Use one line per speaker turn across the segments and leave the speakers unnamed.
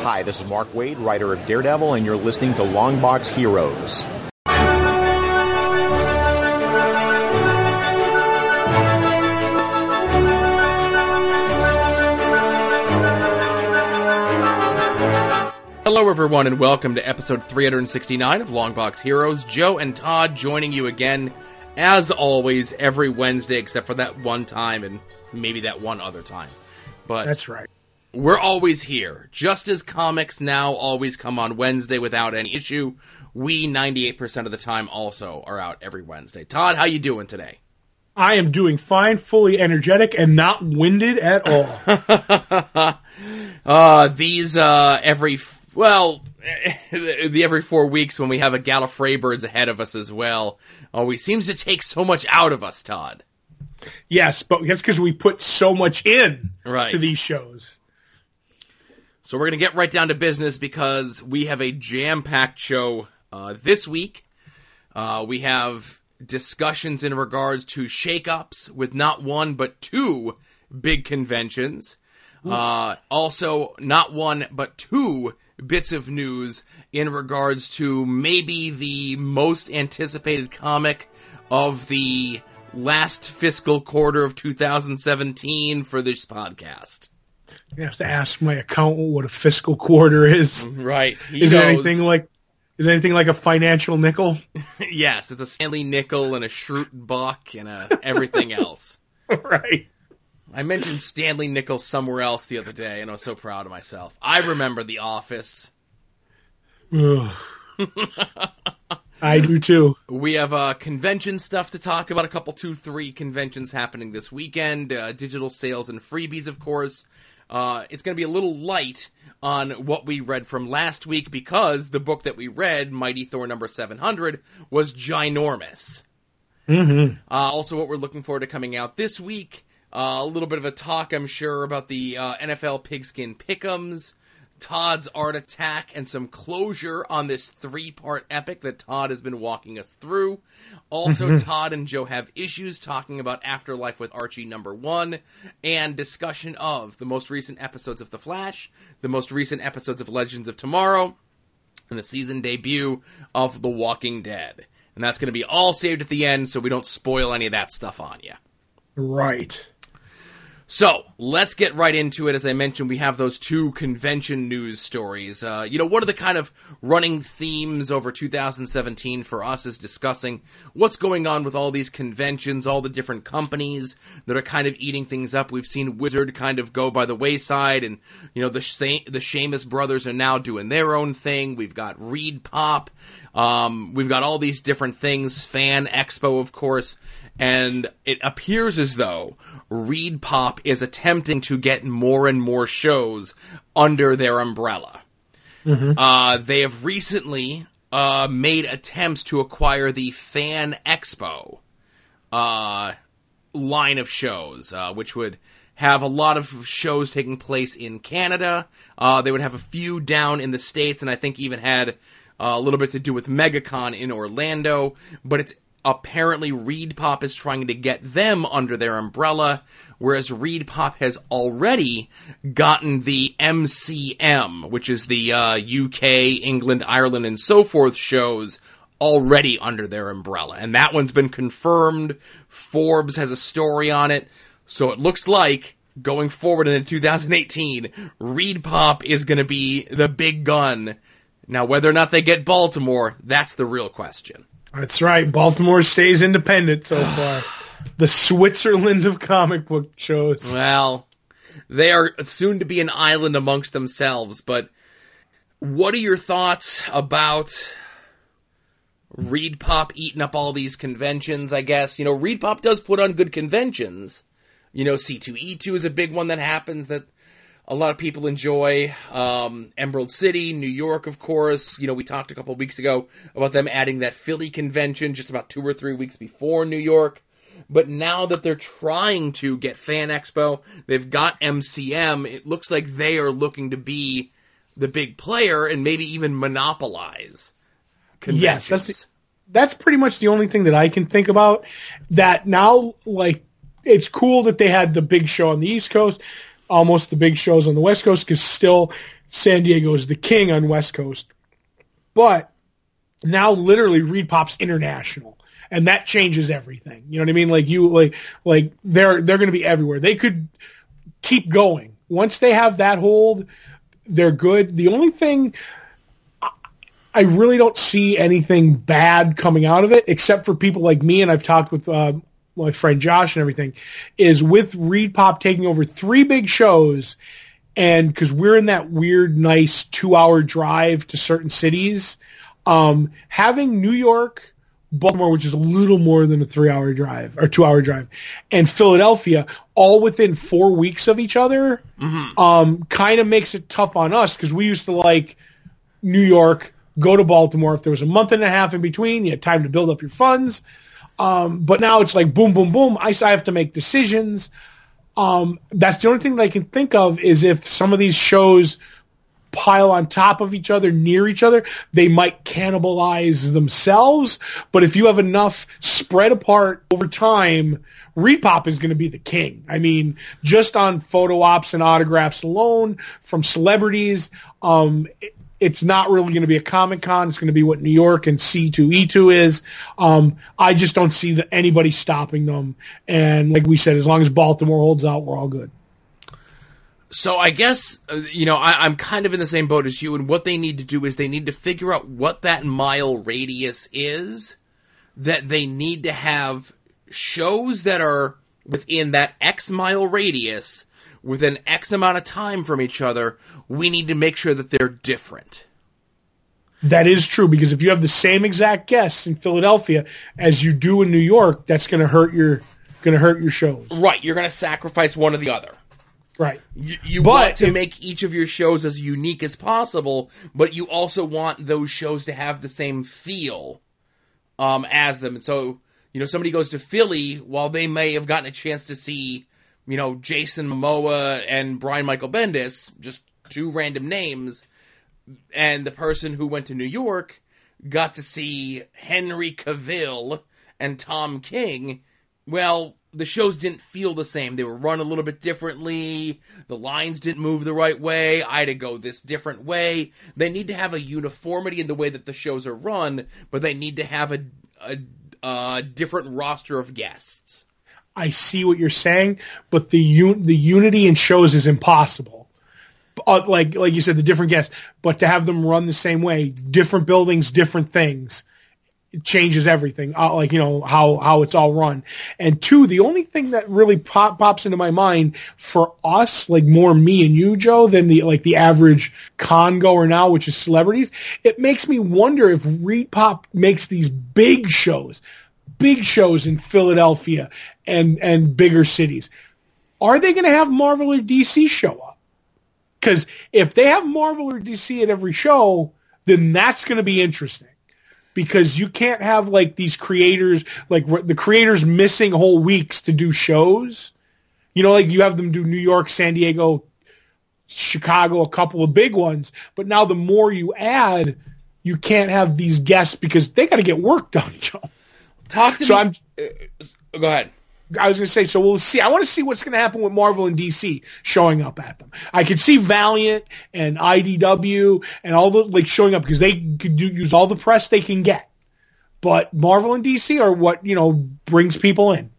Hi, this is Mark Waid, writer of Daredevil, and you're listening to Longbox Heroes.
Hello everyone and welcome to episode 369 of Longbox Heroes. Joe and Todd joining you again, as always, every Wednesday except for that one time and maybe that one other time. But
that's right.
We're always here. Just as comics now always come on Wednesday without any issue, we 98% of the time also are out every Wednesday. Todd, how you doing today?
I am doing fine, fully energetic, and not winded at all.
Every 4 weeks when we have a Gallifrey-Birds ahead of us as well, always seems to take so much out of us, Todd.
Yes, but that's because we put so much in to these shows.
So we're going to get right down to business because we have a jam-packed show this week. We have discussions in regards to shake-ups with not one but two big conventions. Also, not one but two bits of news in regards to maybe the most anticipated comic of the last fiscal quarter of 2017 for this podcast.
I have to ask my accountant what a fiscal quarter is.
Right.
Is it anything like a financial nickel?
Yes, it's a Stanley nickel and a Schrute buck and everything else.
Right.
I mentioned Stanley Nichols somewhere else the other day, and I was so proud of myself. I remember The Office.
I do too.
We have convention stuff to talk about, a couple, 2-3 conventions happening this weekend, digital sales and freebies, of course. It's going to be a little light on what we read from last week because the book that we read, Mighty Thor number 700, was ginormous.
Mm-hmm.
Also, what we're looking forward to coming out this week. A little bit of a talk, I'm sure, about the NFL Pigskin Pick'ems, Todd's Art Attack, and some closure on this 3-part epic that Todd has been walking us through. Also, Todd and Joe have issues talking about Afterlife with Archie number 1, and discussion of the most recent episodes of The Flash, the most recent episodes of Legends of Tomorrow, and the season debut of The Walking Dead. And that's going to be all saved at the end, so we don't spoil any of that stuff on you.
Right.
So, let's get right into it. As I mentioned, we have those two convention news stories. One of the kind of running themes over 2017 for us is discussing what's going on with all these conventions, all the different companies that are kind of eating things up. We've seen Wizard kind of go by the wayside, and, the Sheamus brothers are now doing their own thing. We've got Reed Pop. We've got all these different things. Fan Expo, of course. And it appears as though Reed Pop is attempting to get more and more shows under their umbrella. Mm-hmm. They have recently made attempts to acquire the Fan Expo line of shows, which would have a lot of shows taking place in Canada. They would have a few down in the States, and I think even had a little bit to do with MegaCon in Orlando. But it's apparently Reed Pop is trying to get them under their umbrella, whereas Reed Pop has already gotten the MCM, which is the UK, England, Ireland, and so forth shows already under their umbrella. And that one's been confirmed. Forbes has a story on it. So it looks like, going forward into 2018, Reed Pop is going to be the big gun. Now, whether or not they get Baltimore, that's the real question.
That's right. Baltimore stays independent so far. The Switzerland of comic book shows.
Well, they are soon to be an island amongst themselves, but what are your thoughts about Reed Pop eating up all these conventions, I guess? Reed Pop does put on good conventions. C2E2 is a big one that happens that a lot of people enjoy. Emerald City, New York, of course. We talked a couple of weeks ago about them adding that Philly convention just about 2 or 3 weeks before New York. But now that they're trying to get Fan Expo, they've got MCM, it looks like they are looking to be the big player and maybe even monopolize conventions.
Yes, that's pretty much the only thing that I can think about. That now, it's cool that they had the big show on the East Coast, almost the big shows on the West Coast, because still San Diego is the king on West Coast. But now literally Reed Pop's international. And that changes everything. You know what I mean? Like they're going to be everywhere. They could keep going. Once they have that hold, they're good. The only thing, I really don't see anything bad coming out of it, except for people like me, and I've talked with my friend Josh and everything, is with Reed Pop taking over 3 big shows, and because we're in that weird, nice 2-hour drive to certain cities, having New York, Baltimore, which is a little more than a 3-hour drive or 2-hour drive, and Philadelphia, all within 4 weeks of each other, kind of makes it tough on us because we used to like New York, go to Baltimore. If there was a month and a half in between, you had time to build up your funds. But now it's like boom, boom, boom. I have to make decisions. That's the only thing that I can think of is if some of these shows pile on top of each other, near each other, they might cannibalize themselves. But if you have enough spread apart over time, Reed Pop is going to be the king. I mean, just on photo ops and autographs alone from celebrities, it's not really going to be a Comic-Con. It's going to be what New York and C2E2 is. I just don't see anybody stopping them. And like we said, as long as Baltimore holds out, we're all good.
So I guess, I'm kind of in the same boat as you, and what they need to do is they need to figure out what that mile radius is, that they need to have shows that are within that X mile radius, within X amount of time from each other. We need to make sure that they're different.
That is true, because if you have the same exact guests in Philadelphia as you do in New York, that's going to hurt your shows.
Right, you're going to sacrifice one or the other.
Right.
You want to make each of your shows as unique as possible, but you also want those shows to have the same feel as them. And so, somebody goes to Philly, while they may have gotten a chance to see, Jason Momoa and Brian Michael Bendis, just 2 random names, and the person who went to New York got to see Henry Cavill and Tom King. Well, the shows didn't feel the same. They were run a little bit differently. The lines didn't move the right way. I had to go this different way. They need to have a uniformity in the way that the shows are run, but they need to have a different roster of guests.
I see what you're saying, but the unity in shows is impossible. Like you said, the different guests, but to have them run the same way, different buildings, different things, it changes everything. How it's all run. And 2, the only thing that really pops into my mind for us, like more me and you, Joe, than the average con goer now, which is celebrities, it makes me wonder if Reed Pop makes these big shows in Philadelphia and bigger cities. Are they going to have Marvel or DC show up? Because if they have Marvel or DC at every show, then that's going to be interesting. Because you can't have like these creators, like the creators missing whole weeks to do shows. Like you have them do New York, San Diego, Chicago, a couple of big ones. But now the more you add, you can't have these guests because they got to get work done, Joe.
Talk to me. Go ahead.
I was going to say, so we'll see. I want to see what's going to happen with Marvel and DC showing up at them. I could see Valiant and IDW and all the showing up because they could use all the press they can get. But Marvel and DC are what brings people in.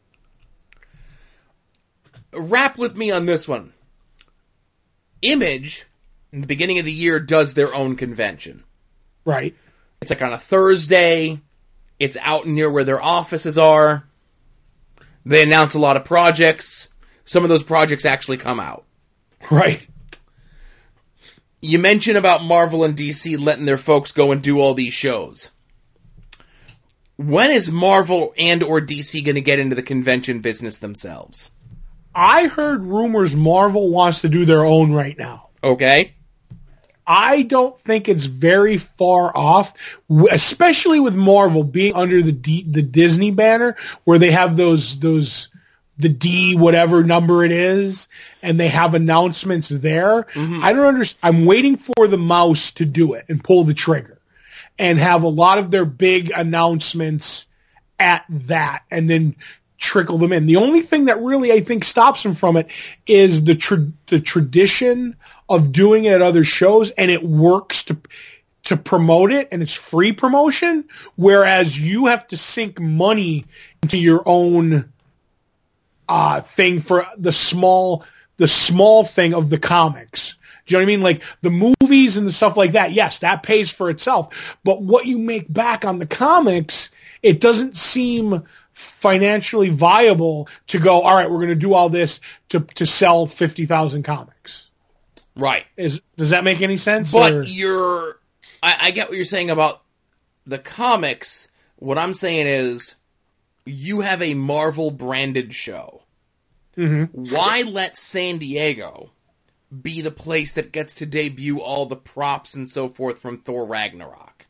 Wrap with me on this one. Image, in the beginning of the year, does their own convention.
Right.
It's like on a Thursday. It's out near where their offices are. They announce a lot of projects. Some of those projects actually come out.
Right.
You mentioned about Marvel and DC letting their folks go and do all these shows. When is Marvel and or DC going to get into the convention business themselves?
I heard rumors Marvel wants to do their own right now.
Okay.
I don't think it's very far off, especially with Marvel being under the Disney banner, where they have the D whatever number it is, and they have announcements there. Mm-hmm. I don't understand. I'm waiting for the mouse to do it and pull the trigger, and have a lot of their big announcements at that, and then trickle them in. The only thing that really I think stops them from it is the tradition of doing it at other shows, and it works to promote it, and it's free promotion, whereas you have to sink money into your own thing for the small thing of the comics. Do you know what I mean? Like the movies and the stuff like that, yes, that pays for itself. But what you make back on the comics, it doesn't seem financially viable to go, all right, we're going to do all this to sell 50,000 comics.
Right.
Does that make any sense?
But I get what you're saying about the comics. What I'm saying is you have a Marvel branded show. Mm-hmm. Why let San Diego be the place that gets to debut all the props and so forth from Thor Ragnarok?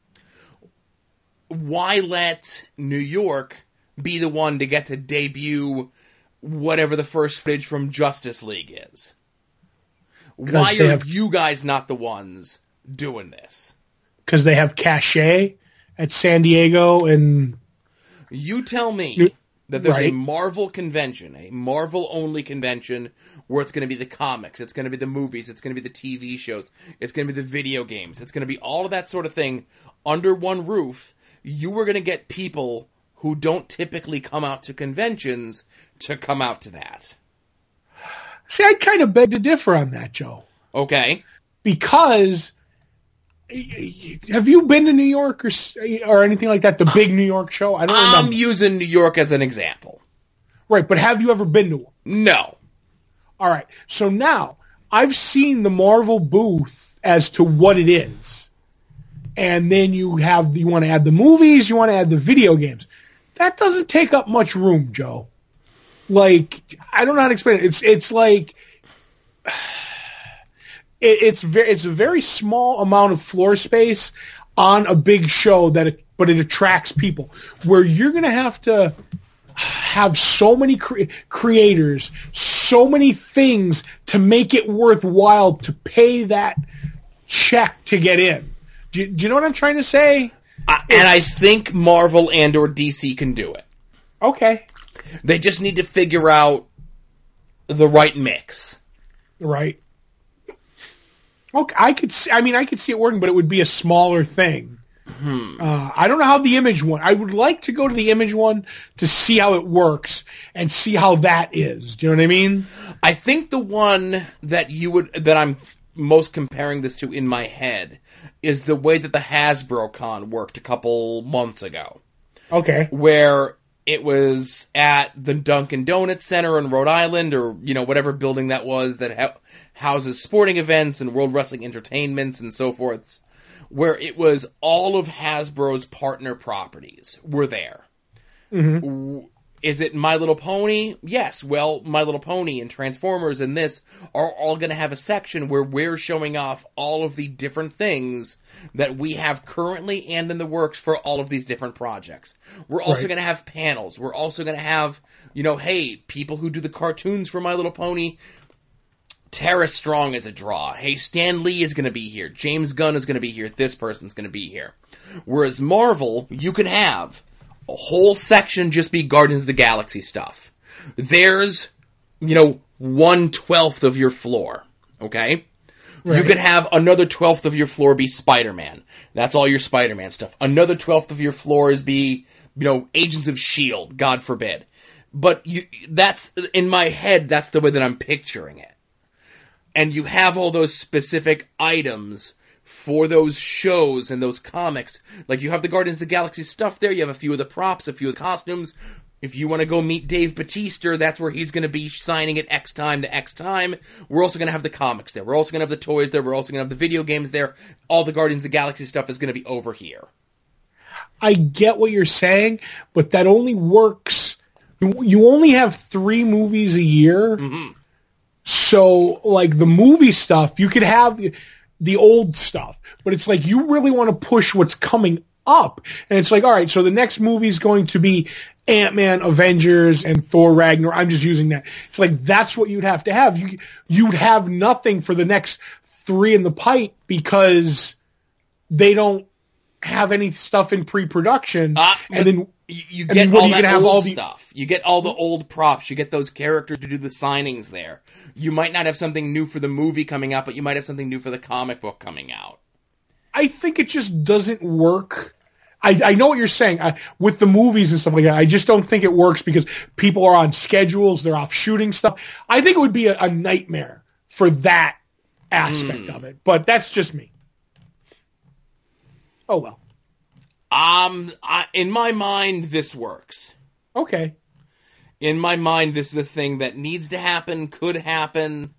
Why let New York be the one to get to debut whatever the first footage from Justice League is? Why are you guys not the ones doing this? Because
they have cachet at San Diego, and
you tell me that there's a Marvel convention, a Marvel-only convention, where it's going to be the comics, it's going to be the movies, it's going to be the TV shows, it's going to be the video games, it's going to be all of that sort of thing under one roof. You were going to get people who don't typically come out to conventions to come out to that.
See, I kind of beg to differ on that, Joe.
Okay.
Because have you been to New York or anything like that? The big New York show? I don't remember.
I'm using New York as an example.
Right, but have you ever been to one?
No.
All right. So now I've seen the Marvel booth as to what it is. And then you want to add the movies, you want to add the video games. That doesn't take up much room, Joe. Like, I don't know how to explain it. It's like it's a very small amount of floor space on a big show but it attracts people. Where you're going to have so many creators, so many things to make it worthwhile to pay that check to get in. Do you know what I'm trying to say?
And I think Marvel and or DC can do it.
Okay.
They just need to figure out the right mix.
Right. Okay, I could see it working, but it would be a smaller thing. I don't know how the Image one. I would like to go to the Image one to see how it works and see how that is. Do you know what I mean?
I think the one that I'm most comparing this to in my head is the way that the Hasbro Con worked a couple months ago.
Okay.
Where it was at the Dunkin' Donuts Center in Rhode Island, or, whatever building that was that houses sporting events and World Wrestling Entertainments and so forth, where it was all of Hasbro's partner properties were there. Mm-hmm. Is it My Little Pony? Yes. Well, My Little Pony and Transformers and this are all going to have a section where we're showing off all of the different things that we have currently and in the works for all of these different projects. We're also going to have panels. We're also going to have, hey, people who do the cartoons for My Little Pony, Tara Strong is a draw. Hey, Stan Lee is going to be here. James Gunn is going to be here. This person's going to be here. Whereas Marvel, you can have a whole section just be Guardians of the Galaxy stuff. There's, 1/12 of your floor. Okay? Right. You could have another 12th of your floor be Spider-Man. That's all your Spider-Man stuff. Another 12th of your floors be, Agents of S.H.I.E.L.D., God forbid. But that's, in my head, that's the way that I'm picturing it. And you have all those specific items for those shows and those comics. Like, you have the Guardians of the Galaxy stuff there, you have a few of the props, a few of the costumes. If you want to go meet Dave Bautista, that's where he's going to be signing at X time to X time. We're also going to have the comics there. We're also going to have the toys there. We're also going to have the video games there. All the Guardians of the Galaxy stuff is going to be over here.
I get what you're saying, but that only works. You only have 3 movies a year. Mm-hmm. So, like, the movie stuff, you could have the old stuff, but it's like you really want to push what's coming up. And it's like, all right, so the next movie is going to be Ant-Man, Avengers, and Thor Ragnarok. I'm just using that. It's like that's what you'd have to have. You'd have nothing for the next 3 in the pipe because they don't have any stuff in pre-production.
You get all that old stuff. You get all the old props. You get those characters to do the signings there. You might not have something new for the movie coming out, but you might have something new for the comic book coming out.
I think it just doesn't work. I know what you're saying. With the movies and stuff like that, I just don't think it works because people are on schedules. They're off shooting stuff. I think it would be a nightmare for that aspect of it. But that's just me. Oh, well.
In my mind, this works.
Okay.
In my mind, this is a thing that needs to happen, could happen,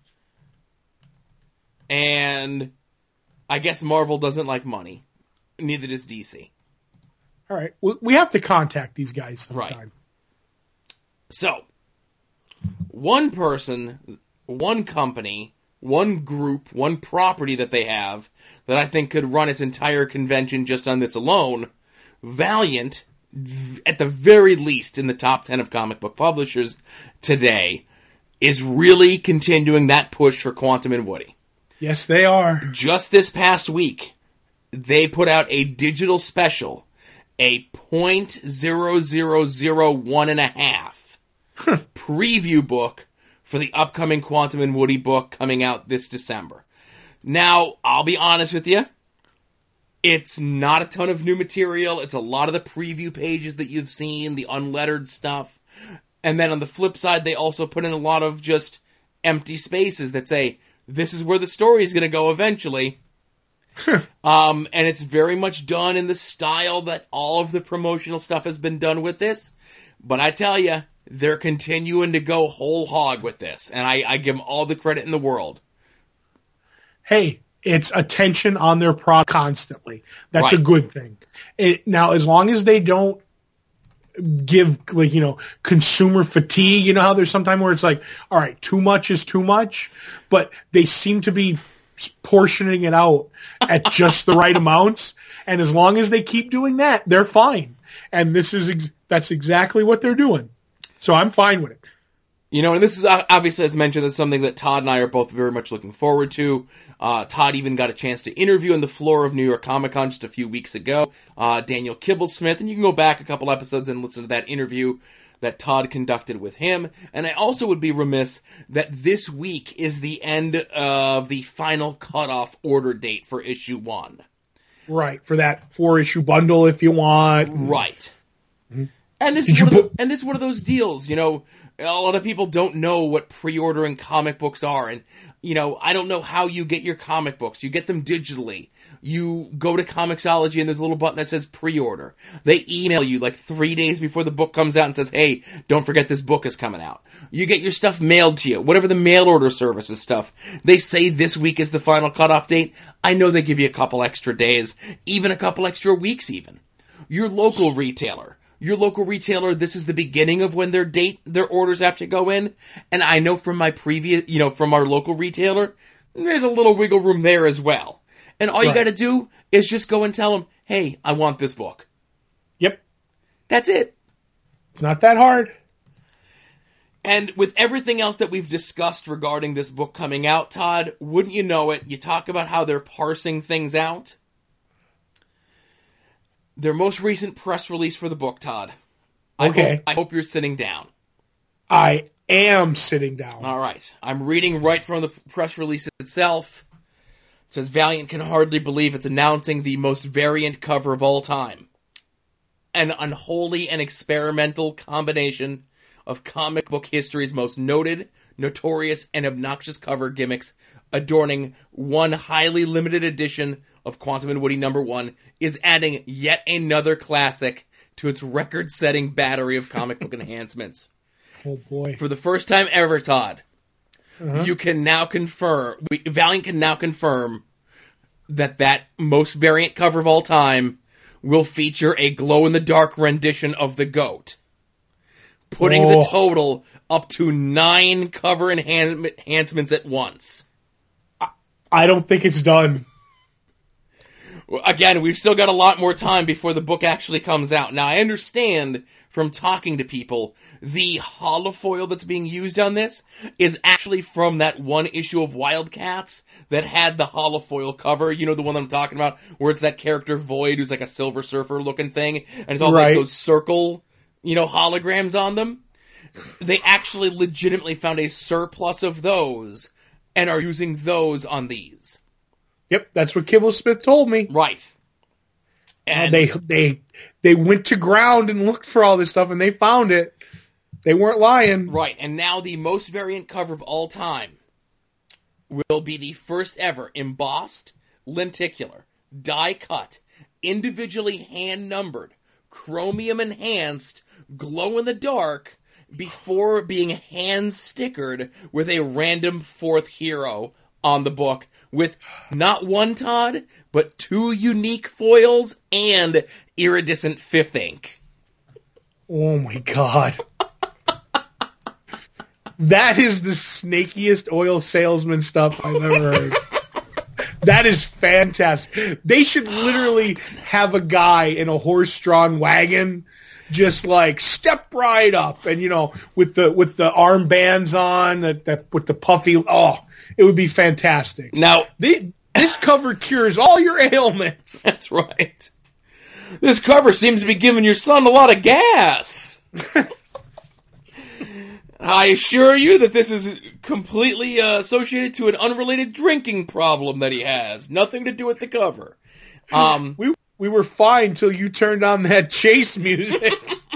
and I guess Marvel doesn't like money. Neither does DC.
All right. We have to contact these guys sometime.
Right. So, one person, one company, one group, one property that they have that I think could run its entire convention just on this alone, Valiant, at the very least in the top 10 of comic book publishers today, is really continuing that push for Quantum and Woody.
Yes, they are.
Just this past week, they put out a digital special, a .0001.5 preview book for the upcoming Quantum and Woody book coming out this December. Now, I'll be honest with you, it's not a ton of new material. It's a lot of the preview pages that you've seen, the unlettered stuff. And then on the flip side, they also put in a lot of just empty spaces that say, this is where the story is going to go eventually. And it's very much done in the style that all of the promotional stuff has been done with this. But I tell you, they're continuing to go whole hog with this. And I give them all the credit in the world.
Hey, it's attention on their product constantly. That's
right.
A good thing. Now, as long as they don't give, consumer fatigue, how there's sometimes where it's like, all right, too much is too much, but they seem to be portioning it out at just the right amounts. And as long as they keep doing that, they're fine. And that's exactly what they're doing. So I'm fine with it.
And this is obviously, as mentioned, that's something that Todd and I are both very much looking forward to. Todd even got a chance to interview on the floor of New York Comic Con just a few weeks ago, Daniel Kibblesmith, and you can go back a couple episodes and listen to that interview that Todd conducted with him. And I also would be remiss that this week is the end of the final cutoff order date for issue 1.
Right, for that 4-issue bundle if you want.
Right. Mm-hmm. And this is one of those deals, a lot of people don't know what pre-ordering comic books are. And, I don't know how you get your comic books. You get them digitally. You go to Comixology and there's a little button that says pre-order. They email you like 3 days before the book comes out and says, hey, don't forget this book is coming out. You get your stuff mailed to you. Whatever the mail order services stuff. They say this week is the final cutoff date. I know they give you a couple extra days, even a couple extra weeks even. Your local retailer, this is the beginning of when their orders have to go in. And I know from my previous, from our local retailer, there's a little wiggle room there as well. And all you got to do is just go and tell them, hey, I want this book.
Yep.
That's it.
It's not that hard.
And with everything else that we've discussed regarding this book coming out, Todd, wouldn't you know it, you talk about how they're parsing things out. Their most recent press release for the book, Todd.
Okay.
I hope you're sitting down.
I am sitting down.
All right. I'm reading right from the press release itself. It says, Valiant can hardly believe it's announcing the most variant cover of all time. An unholy and experimental combination of comic book history's most noted, notorious, and obnoxious cover gimmicks adorning one highly limited edition of Quantum and Woody #1 is adding yet another classic to its record-setting battery of comic book enhancements.
Oh boy.
For the first time ever, Todd, you can now confirm, Valiant can now confirm that most variant cover of all time will feature a glow-in-the-dark rendition of the GOAT, putting the total up to 9 cover enhancements at once.
I don't think it's done.
Again, we've still got a lot more time before the book actually comes out. Now, I understand from talking to people, the holofoil that's being used on this is actually from that one issue of Wildcats that had the holofoil cover. You know, the one that I'm talking about, where it's that character Void, who's like a Silver Surfer looking thing, and it's all like those circle, holograms on them. They actually legitimately found a surplus of those and are using those on these.
Yep, that's what Kibble Smith told me.
Right. And
they went to ground and looked for all this stuff, and they found it. They weren't lying.
Right, and now the most variant cover of all time will be the first ever embossed, lenticular, die-cut, individually hand-numbered, chromium-enhanced, glow-in-the-dark, before being hand-stickered with a random fourth hero on the book, with not one, Todd, but 2 unique foils and iridescent fifth ink.
Oh my God. That is the snakiest oil salesman stuff I've ever heard. That is fantastic. They should literally have a guy in a horse-drawn wagon just like step right up and, with the armbands on, that with the puffy, it would be fantastic.
Now,
this cover cures all your ailments.
That's right. This cover seems to be giving your son a lot of gas. I assure you that this is completely associated to an unrelated drinking problem that he has. Nothing to do with the cover.
We were fine till you turned on that Chase music.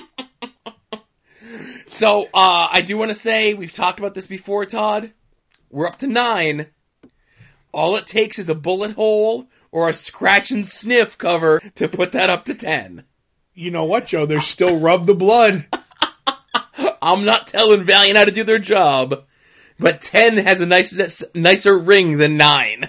So, I do want to say, we've talked about this before, Todd. We're up to 9. All it takes is a bullet hole or a scratch and sniff cover to put that up to 10.
You know what, Joe? There's still Rub the Blood.
I'm not telling Valiant how to do their job, but 10 has a nicer ring than 9.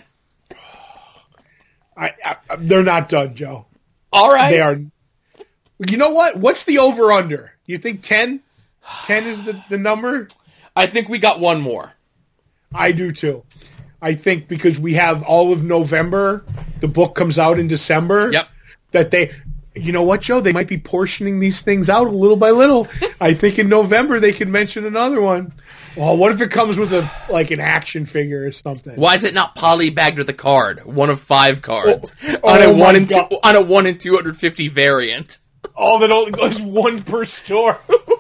They're not done, Joe.
All right.
They are. You know what? What's the over-under? You think 10? 10 is the number?
I think we got one more.
I do too. I think because we have all of November, the book comes out in December.
Yep.
That you know what, Joe? They might be portioning these things out little by little. I think in November they could mention another one. Well, what if it comes with an action figure or something?
Why is it not polybagged with a card? One of 5 cards.
On a 1
in 250 variant.
Oh, that only goes 1 per store.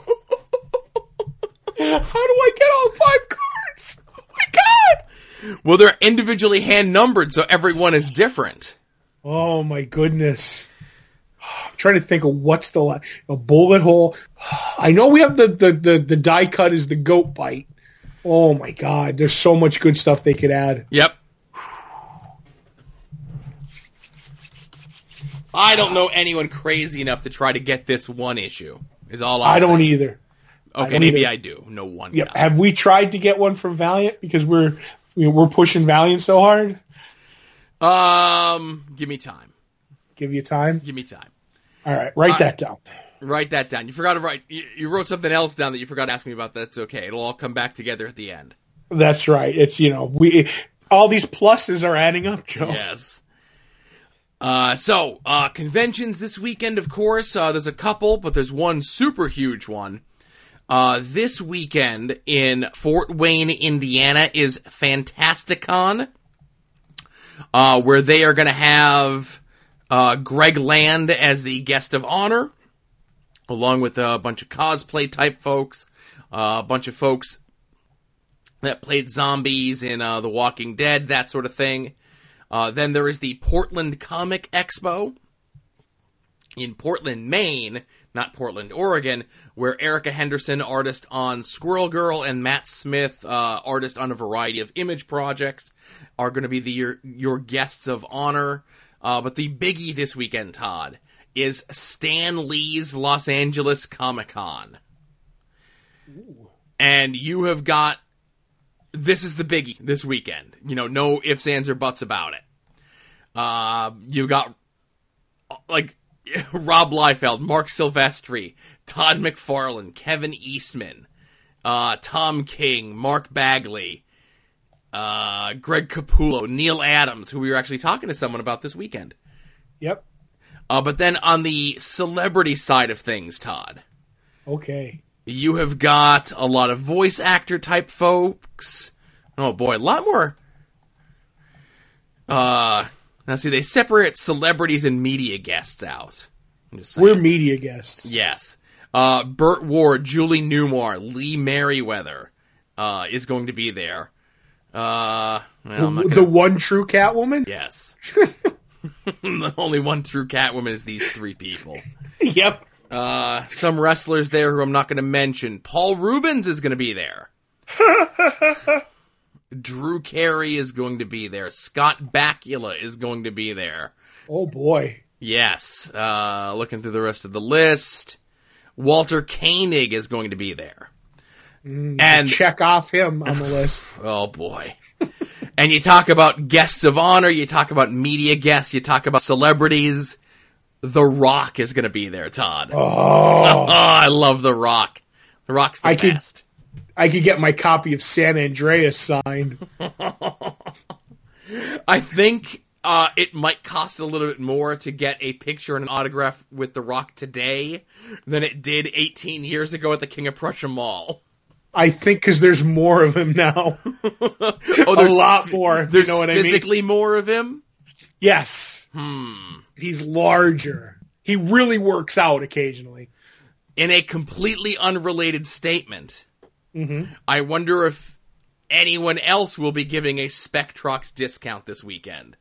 How do I get all 5 cards? Oh my God!
Well, they're individually hand numbered, so every one is different.
Oh my goodness. I'm trying to think of what's a bullet hole. I know we have the die cut is the goat bite. Oh my God. There's so much good stuff they could add.
Yep. I don't know anyone crazy enough to try to get this one issue, is all I'm saying.
I don't either.
Okay, maybe I do. No one.
Yep. Have we tried to get one from Valiant? Because we're pushing Valiant so hard?
Give me time.
Give you time?
Give me time.
All right, write that down.
Write that down. You forgot to write. You wrote something else down that you forgot to ask me about. That's okay. It'll all come back together at the end.
That's right. It's all these pluses are adding up, Joe.
Yes. So conventions this weekend, of course. There's a couple, but there's one super huge one. This weekend in Fort Wayne, Indiana is Fantasticon, where they are going to have Greg Land as the guest of honor, along with a bunch of cosplay type folks, a bunch of folks that played zombies in The Walking Dead, that sort of thing. Then there is the Portland Comic Expo in Portland, Maine, not Portland, Oregon, where Erica Henderson, artist on Squirrel Girl, and Matt Smith, artist on a variety of image projects, are going to be your guests of honor. But the biggie this weekend, Todd, is Stan Lee's Los Angeles Comic-Con. Ooh. And you have got... This is the biggie this weekend. No ifs, ands, or buts about it. You got, Rob Liefeld, Mark Silvestri, Todd McFarlane, Kevin Eastman, Tom King, Mark Bagley, Greg Capullo, Neil Adams, who we were actually talking to someone about this weekend.
Yep.
But then on the celebrity side of things, Todd.
Okay.
You have got a lot of voice actor type folks. Oh boy, a lot more. Now see, they separate celebrities and media guests out. I'm just saying.
We're media guests.
Yes. Burt Ward, Julie Newmar, Lee Merriweather, is going to be there.
The one true Catwoman?
Yes. The only one true Catwoman is these three people.
Yep.
Some wrestlers there who I'm not going to mention. Paul Rubens is going to be there. Drew Carey is going to be there. Scott Bakula is going to be there.
Oh boy.
Yes. Looking through the rest of the list. Walter Koenig is going to be there.
And check off him on the list.
Oh boy. And you talk about guests of honor, you talk about media guests, you talk about celebrities. The Rock is going to be there, Todd.
Oh.
I love The Rock. The Rock's the best.
I could get my copy of San Andreas signed.
I think it might cost a little bit more to get a picture and an autograph with The Rock today than it did 18 years ago at the King of Prussia Mall.
I think because there's more of him now.
There's
a lot more.
There's
you know what
physically
I mean?
More of him?
Yes. He's larger. He really works out occasionally.
In a completely unrelated statement, I wonder if anyone else will be giving a Spectrox discount this weekend.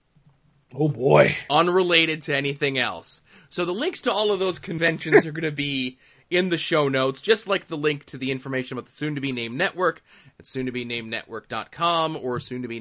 Oh boy.
Unrelated to anything else. So the links to all of those conventions are going to be in the show notes, just like the link to the information about the soon-to-be-named network at soon-to-be-named-network.com or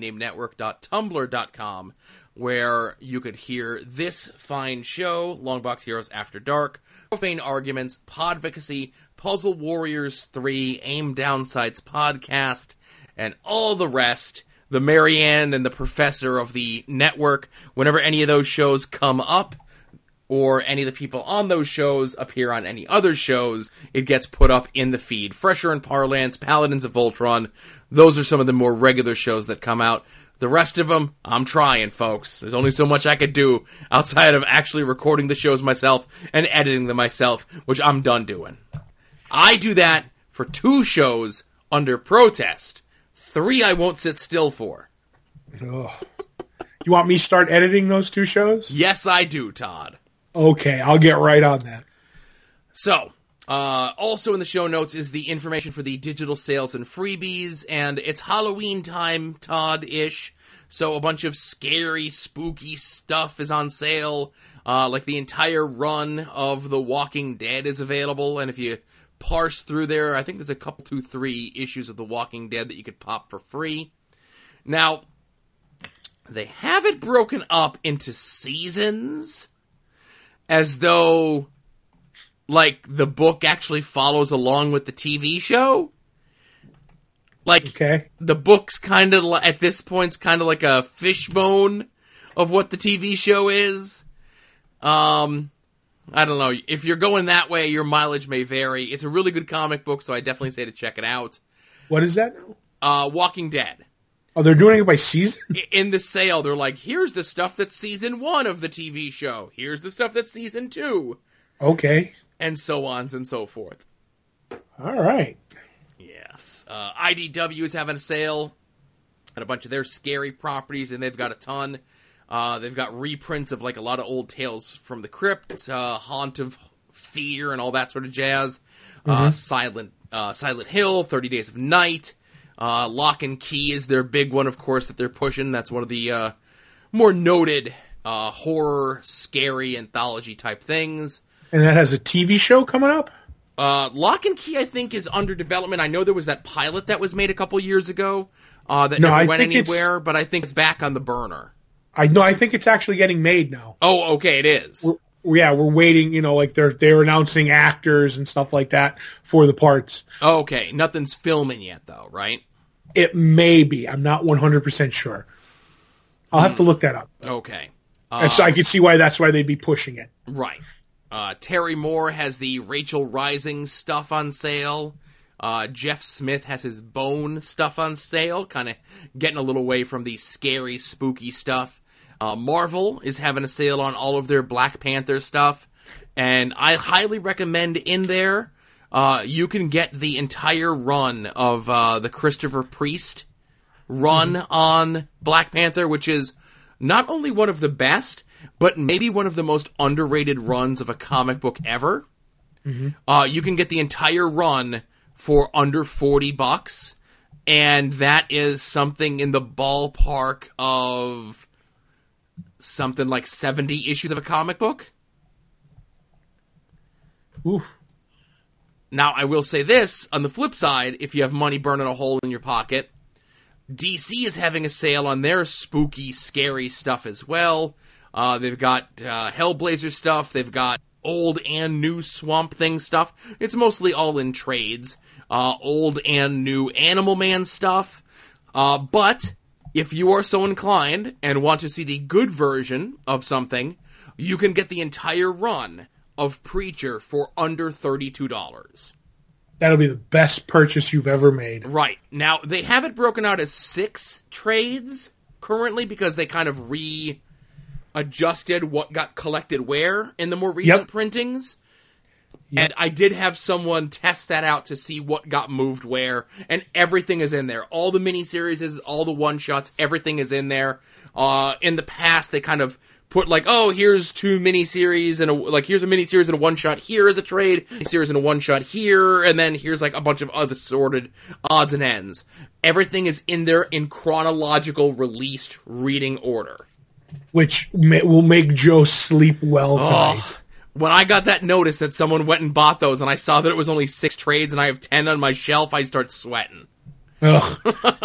soon-to-be-named-network.tumblr.com, where you could hear this fine show, Longbox Heroes After Dark, Profane Arguments, Podvocacy, Puzzle Warriors 3, Aim Downsights podcast, and all the rest, the Marianne and the Professor of the network. Whenever any of those shows come up, or any of the people on those shows appear on any other shows, it gets put up in the feed. Fresher and Parlance, Paladins of Voltron, those are some of the more regular shows that come out. The rest of them, I'm trying, folks. There's only so much I could do outside of actually recording the shows myself and editing them myself, which I'm done doing. I do that for 2 shows under protest. 3 I won't sit still for.
Oh. You want me to start editing those 2 shows?
Yes, I do, Todd.
Okay, I'll get right on that.
So, also in the show notes is the information for the digital sales and freebies, and it's Halloween time, Todd-ish, so a bunch of scary, spooky stuff is on sale, like the entire run of The Walking Dead is available, and if you parse through there, I think there's a couple, 2, 3 issues of The Walking Dead that you could pop for free. Now, they have it broken up into seasons, as though, like, the book actually follows along with the TV show. Like,
okay.
The book's kind of, at this point, kind of like a fishbone of what the TV show is. I don't know. If you're going that way, your mileage may vary. It's a really good comic book, so I definitely say to check it out.
What is that now?
Walking Dead.
Oh, they're doing it by season?
In the sale, they're like, here's the stuff that's season 1 of the TV show. Here's the stuff that's season 2.
Okay.
And so on and so forth.
All right.
Yes. IDW is having a sale on a bunch of their scary properties, and they've got a ton. They've got reprints of, like, a lot of old Tales from the Crypt, Haunt of Fear, and all that sort of jazz. Silent Hill, 30 Days of Night. Lock and Key is their big one, of course, that they're pushing. That's one of the more noted horror, scary, anthology-type things.
And that has a TV show coming up?
Lock and Key, I think, is under development. I know there was that pilot that was made a couple years ago that never went anywhere, but I think it's back on the burner.
I think it's actually getting made now.
Oh, okay, it is.
We're waiting, like they're announcing actors and stuff like that for the parts.
Oh, okay, nothing's filming yet, though, right?
It may be. I'm not 100% sure. I'll have to look that up.
Okay.
So I can see that's why they'd be pushing it.
Right. Terry Moore has the Rachel Rising stuff on sale. Jeff Smith has his Bone stuff on sale, kind of getting a little away from the scary, spooky stuff. Marvel is having a sale on all of their Black Panther stuff, and I highly recommend in there you can get the entire run of the Christopher Priest run on Black Panther, which is not only one of the best, but maybe one of the most underrated runs of a comic book ever. You can get the entire run for under $40, and that is something in the ballpark of something like 70 issues of a comic book.
Oof.
Now, I will say this, on the flip side, if you have money burning a hole in your pocket, DC is having a sale on their spooky, scary stuff as well. They've got Hellblazer stuff, they've got old and new Swamp Thing stuff. It's mostly all in trades. Old and new Animal Man stuff. But if you are so inclined and want to see the good version of something, you can get the entire run of Preacher for under $32.
That'll be the best purchase you've ever made.
Right. Now, they have it broken out as 6 trades currently because they kind of readjusted what got collected where in the more recent printings. Yep. And I did have someone test that out to see what got moved where, and everything is in there. All the miniseries, all the one-shots, everything is in there. In the past, they kind of put like, oh, here's 2 miniseries and here's a miniseries and a one-shot here as a trade, a series and a one-shot here, and then here's like a bunch of other sorted odds and ends. Everything is in there in chronological released reading order.
Which will make Joe sleep well tonight.
When I got that notice that someone went and bought those and I saw that it was only 6 trades and I have 10 on my shelf, I start sweating.
Ugh.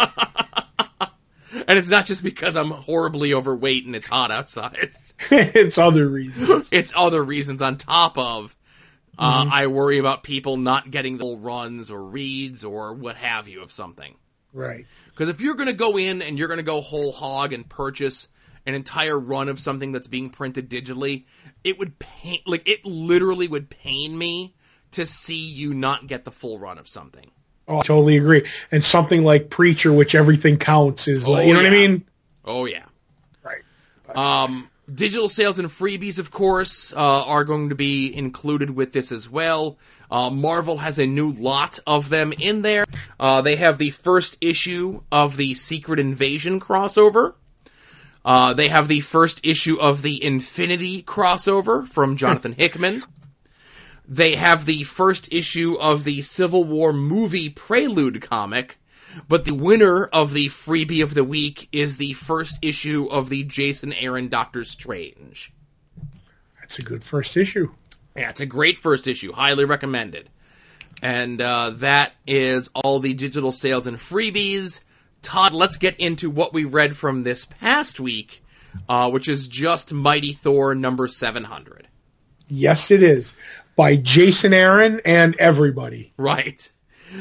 And it's not just because I'm horribly overweight and it's hot outside.
It's other reasons.
It's other reasons on top of, I worry about people not getting the runs or reads or what have you of something.
Right.
Because if you're going to go in and you're going to go whole hog and purchase an entire run of something that's being printed digitally, it literally would pain me to see you not get the full run of something.
Oh, I totally agree. And something like Preacher, which everything counts, is what I mean?
Oh, yeah.
Right.
Digital sales and freebies, of course, are going to be included with this as well. Marvel has a new lot of them in there. They have the first issue of the Secret Invasion crossover. They have the first issue of the Infinity crossover from Jonathan Hickman. They have the first issue of the Civil War movie Prelude comic, but the winner of the freebie of the week is the first issue of the Jason Aaron Doctor Strange.
That's a good first issue.
Yeah, it's a great first issue. Highly recommended. And that is all the digital sales and freebies. Todd, let's get into what we read from this past week, which is just Mighty Thor number 700.
Yes, it is. By Jason Aaron and everybody.
Right.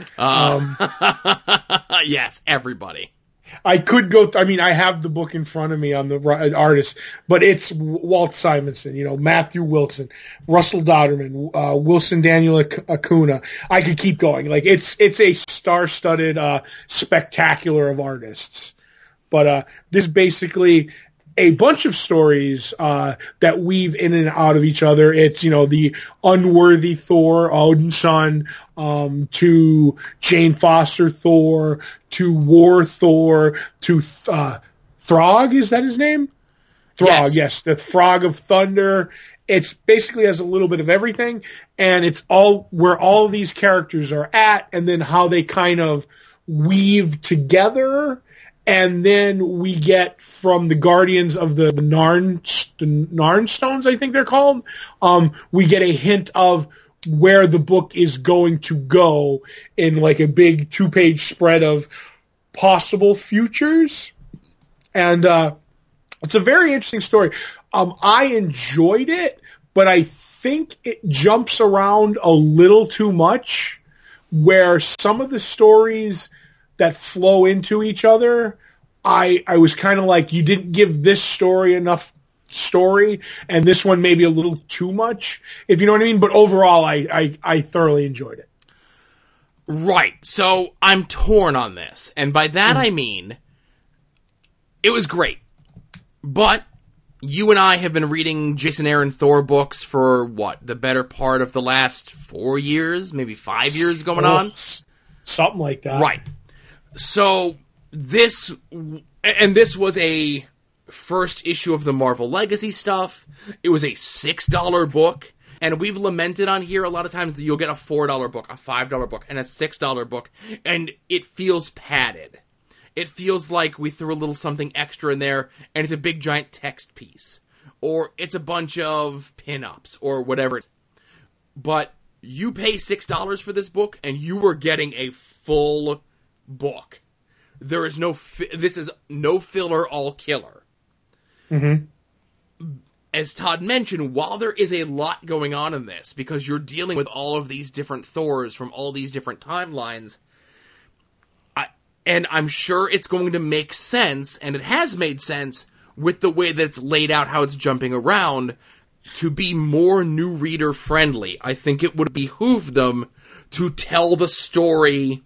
Yes, everybody.
I could go, I have the book in front of me on the artist, but it's Walt Simonson, Matthew Wilson, Russell Dodderman, Wilson Daniel Acuna. I could keep going. It's a star-studded, spectacular of artists. But, this is basically a bunch of stories, that weave in and out of each other. It's, the unworthy Thor, Odin's son, to Jane Foster Thor, to War Thor, to Throg, is that his name? Throg, yes, the Frog of Thunder. It's basically has a little bit of everything, and it's all where all these characters are at, and then how they kind of weave together. And then we get from the Guardians of the Narn Stones, I think they're called, we get a hint of where the book is going to go in like a big 2-page spread of possible futures. And it's a very interesting story. I enjoyed it, but I think it jumps around a little too much, where some of the stories that flow into each other, I was kind of like, you didn't give this story enough story, and this one maybe a little too much, if you know what I mean. But overall, I thoroughly enjoyed it.
Right. So I'm torn on this, and by that I mean it was great, but you and I have been reading Jason Aaron Thor books for, what, the better part of the last 4 years, maybe 5 years going on?
Something like that.
Right. So, this was a first issue of the Marvel Legacy stuff. It was a $6 book. And we've lamented on here a lot of times that you'll get a $4 book, a $5 book, and a $6 book, and it feels padded. It feels like we threw a little something extra in there, and it's a big giant text piece. Or it's a bunch of pinups, or whatever. But you pay $6 for this book, and you are getting a full book. There is this is no filler, all killer.
Mm-hmm.
As Todd mentioned, while there is a lot going on in this, because you're dealing with all of these different Thors from all these different timelines, and I'm sure it's going to make sense, and it has made sense, with the way that it's laid out, how it's jumping around, to be more new reader friendly. I think it would behoove them to tell the story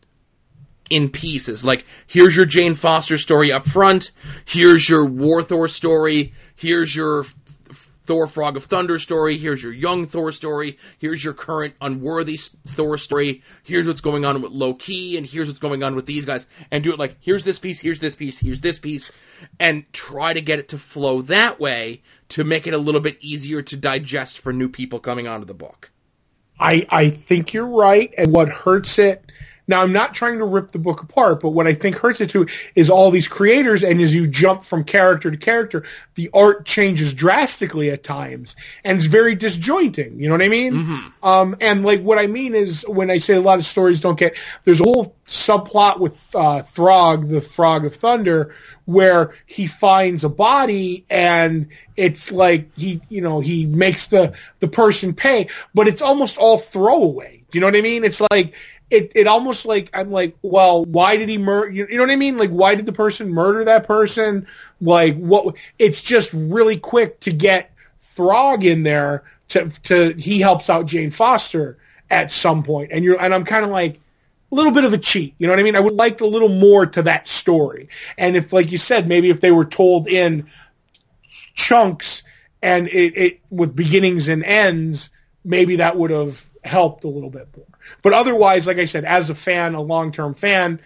in pieces. Like, here's your Jane Foster story up front, here's your War Thor story, here's your Thor Frog of Thunder story, here's your young Thor story, here's your current unworthy Thor story, here's what's going on with Loki, and here's what's going on with these guys, and do it like, here's this piece, here's this piece, here's this piece, and try to get it to flow that way to make it a little bit easier to digest for new people coming onto the book.
I think you're right, and what hurts it, now I'm not trying to rip the book apart, but what I think hurts it too is all these creators, and as you jump from character to character, the art changes drastically at times, and it's very disjointing, you know what I mean?
Mm-hmm.
And like what I mean is, when I say a lot of stories don't get, there's a whole subplot with Throg, the Frog of Thunder, where he finds a body and it's like he makes the person pay, but it's almost all throwaway. Do you know what I mean? It's like, it almost like, I'm like, well, why did he murder, you know what I mean? Like, why did the person murder that person? Like, what, it's just really quick to get Throg in there he helps out Jane Foster at some point. And I'm kind of like, a little bit of a cheat, you know what I mean? I would like a little more to that story. And if, like you said, maybe if they were told in chunks and it with beginnings and ends, maybe that would have helped a little bit more. But otherwise, like I said, as a fan, a long-term fan,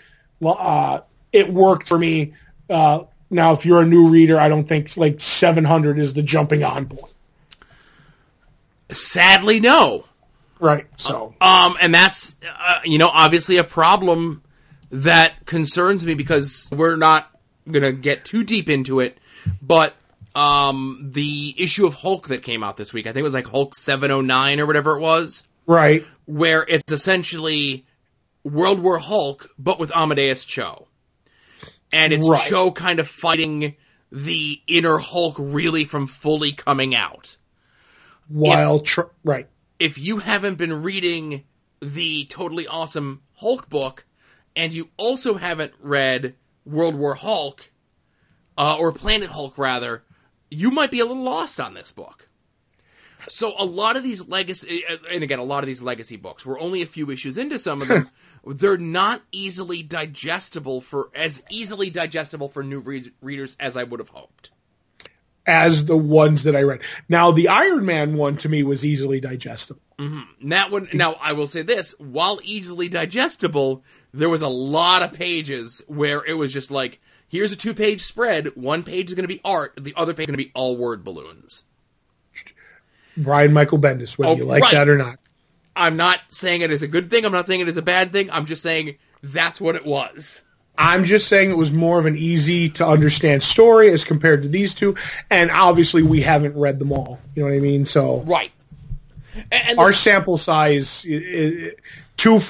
it worked for me. Now, if you're a new reader, I don't think like 700 is the jumping on point.
Sadly, no.
Right. So,
and that's, obviously a problem that concerns me, because we're not going to get too deep into it, but, the issue of Hulk that came out this week, I think it was like Hulk 709 or whatever it was.
Right.
Where it's essentially World War Hulk, but with Amadeus Cho. And it's
right.
Cho kind of fighting the inner Hulk really from fully coming out.
Right.
If you haven't been reading the totally awesome Hulk book, and you also haven't read World War Hulk, or Planet Hulk rather, you might be a little lost on this book. So a lot of these legacy books, we're only a few issues into some of them, they're not easily digestible for new readers as I would have hoped.
As the ones that I read. Now, the Iron Man one to me was easily digestible.
Mm-hmm. That one, now I will say this, while easily digestible, there was a lot of pages where it was just like, here's a 2-page spread, one page is going to be art, the other page is going to be all word balloons.
Brian Michael Bendis, whether you like that or not.
I'm not saying it is a good thing, I'm not saying it is a bad thing, I'm just saying that's what it was.
I'm just saying it was more of an easy to understand story as compared to these two, and obviously we haven't read them all. You know what I mean? So
right. And
our sample size they're 1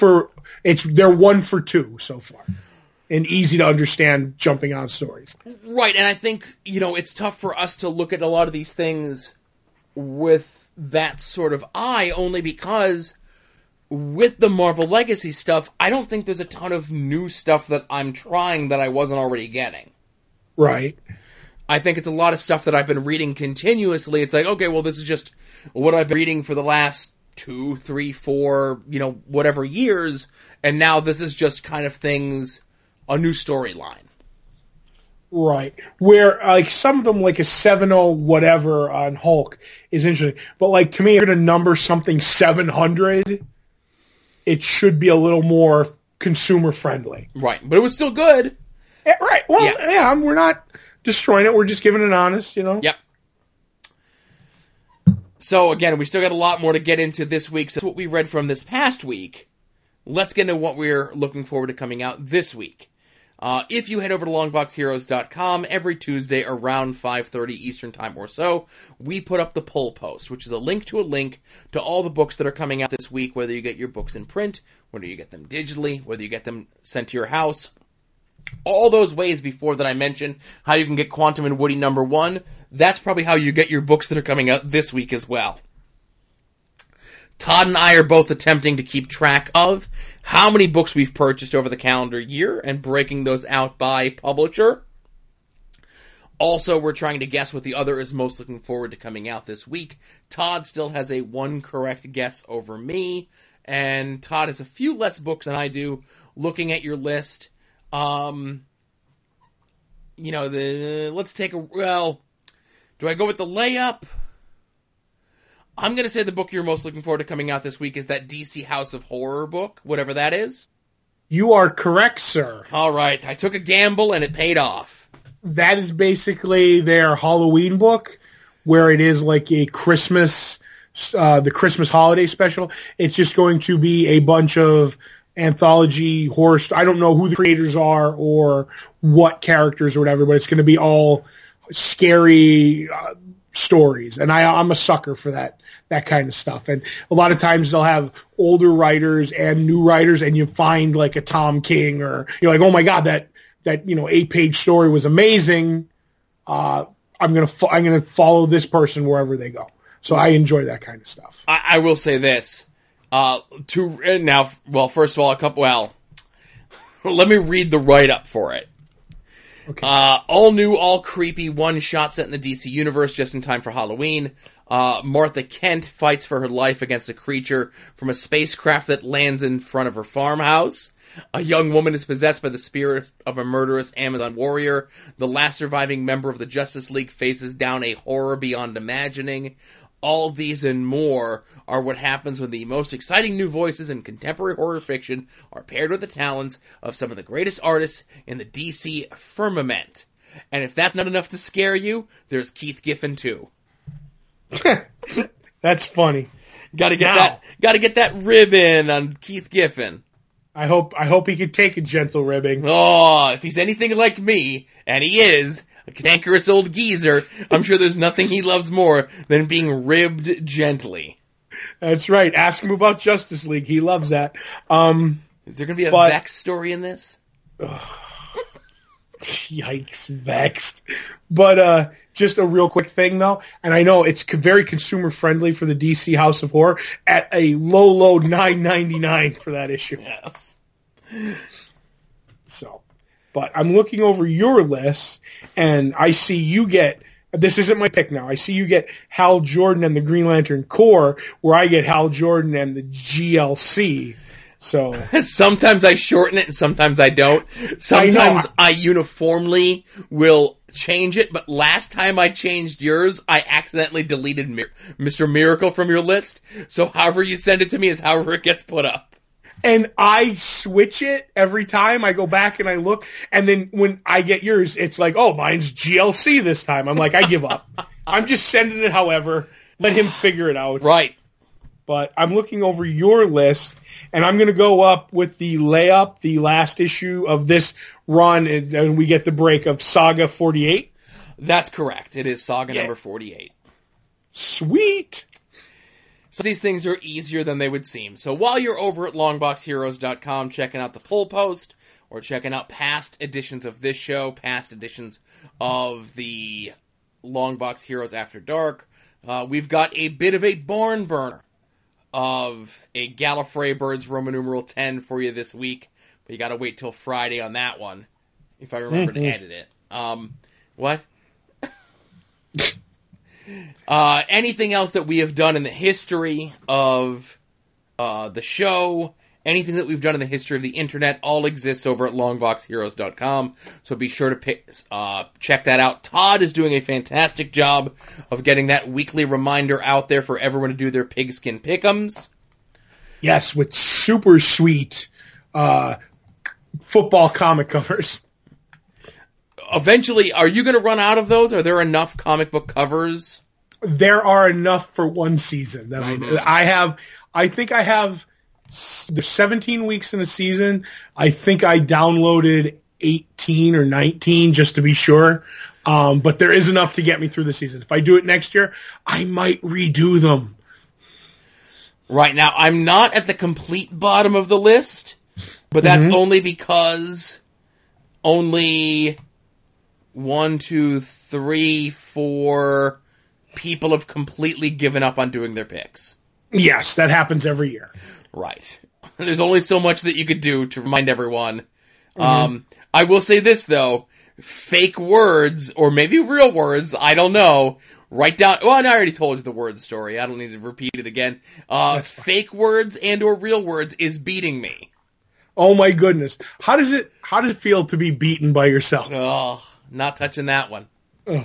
for 2 so far. And easy to understand jumping on stories.
Right, and I think, it's tough for us to look at a lot of these things with that sort of eye, only because with the Marvel Legacy stuff, I don't think there's a ton of new stuff that I'm trying that I wasn't already getting.
Right.
I think it's a lot of stuff that I've been reading continuously. It's like, okay, well, this is just what I've been reading for the last 2, 3, 4, whatever years, and now this is just kind of things, a new storyline.
Right. Where, like, some of them, like a 7.0 whatever on Hulk is interesting. But, like, to me, if you're going to number something 700, it should be a little more consumer friendly.
Right. But it was still good.
Yeah, right. Well, yeah, we're not destroying it. We're just giving it honest, you know?
Yep. So, again, we still got a lot more to get into this week. So that's what we read from this past week. Let's get into what we're looking forward to coming out this week. If you head over to longboxheroes.com, every Tuesday around 5:30 Eastern Time or so, we put up the pull post, which is a link to all the books that are coming out this week, whether you get your books in print, whether you get them digitally, whether you get them sent to your house. All those ways before that I mentioned, how you can get Quantum and Woody #1, that's probably how you get your books that are coming out this week as well. Todd and I are both attempting to keep track of how many books we've purchased over the calendar year and breaking those out by publisher. Also, we're trying to guess what the other is most looking forward to coming out this week. Todd still has a 1 correct guess over me, and Todd has a few less books than I do. Looking at your list, let's take do I go with the layup? I'm going to say the book you're most looking forward to coming out this week is that DC House of Horror book, whatever that is.
You are correct, sir.
All right. I took a gamble and it paid off.
That is basically their Halloween book, where it is like a Christmas, the Christmas holiday special. It's just going to be a bunch of anthology horror. I don't know who the creators are or what characters or whatever, but it's going to be all scary stories. And I'm a sucker for that kind of stuff. And a lot of times they'll have older writers and new writers, and you find like a Tom King, or you're like, oh my God, that 8-page story was amazing. I'm going to follow this person wherever they go. So I enjoy that kind of stuff.
I will say this, first of all, let me read the write-up for it.
Okay.
All new, all creepy, one shot set in the DC universe just in time for Halloween. Martha Kent fights for her life against a creature from a spacecraft that lands in front of her farmhouse. A young woman is possessed by the spirit of a murderous Amazon warrior. The last surviving member of the Justice League faces down a horror beyond imagining. All these and more are what happens when the most exciting new voices in contemporary horror fiction are paired with the talents of some of the greatest artists in the DC firmament. And if that's not enough to scare you, there's Keith Giffen too.
That's funny.
Gotta get that ribbon on Keith Giffen.
I hope he could take a gentle ribbing.
Oh, if he's anything like me, and he is, a cankerous old geezer, I'm sure there's nothing he loves more than being ribbed gently.
That's right. Ask him about Justice League. He loves that.
Is there going to be a Vex story in this?
Yikes, Vexed. But just a real quick thing, though, and I know it's very consumer-friendly for the DC House of Horror, at a low $9.99 for that issue.
Yes.
So, but I'm looking over your list, and I see you get, this isn't my pick now, I see you get Hal Jordan and the Green Lantern Corps, where I get Hal Jordan and the GLC. So
sometimes I shorten it and sometimes I don't. Sometimes I uniformly will change it, but last time I changed yours, I accidentally deleted Mr. Miracle from your list. So however you send it to me is however it gets put up.
And I switch it every time. I go back and I look, and then when I get yours, it's like, oh, mine's GLC this time. I'm like, I give up. I'm just sending it however. Let him figure it out.
Right.
But I'm looking over your list, and I'm going to go up with the layup, the last issue of this run, and we get the break of Saga 48.
That's correct. It is Saga number 48.
Sweet.
So these things are easier than they would seem. So while you're over at longboxheroes.com checking out the pull post, or checking out past editions of this show, past editions of the Longbox Heroes After Dark, we've got a bit of a barn burner of a Gallifrey Birds Roman numeral 10 for you this week. But you gotta wait till Friday on that one, if I remember to edit it. What? Anything else that we have done in the history of the show, anything that we've done in the history of the internet all exists over at longboxheroes.com. So be sure to check that out. Todd is doing a fantastic job of getting that weekly reminder out there for everyone to do their pigskin pick'ems.
Yes, with super sweet football comic covers.
Eventually, are you going to run out of those? Are there enough comic book covers?
There are enough for one season that I have. I think I have. There's 17 weeks in a season. I think I downloaded 18 or 19 just to be sure. But there is enough to get me through the season. If I do it next year, I might redo them.
Right now, I'm not at the complete bottom of the list, but that's only because only 1, 2, 3, 4 people have completely given up on doing their picks.
Yes, that happens every year.
Right. There's only so much that you could do to remind everyone. I will say this, though. Fake words, or maybe real words, I don't know. Write down... Well, I already told you the word story. I don't need to repeat it again. Fake words and or real words is beating me.
Oh, my goodness. How does it feel to be beaten by yourself?
Oh, not touching that one.
Oh.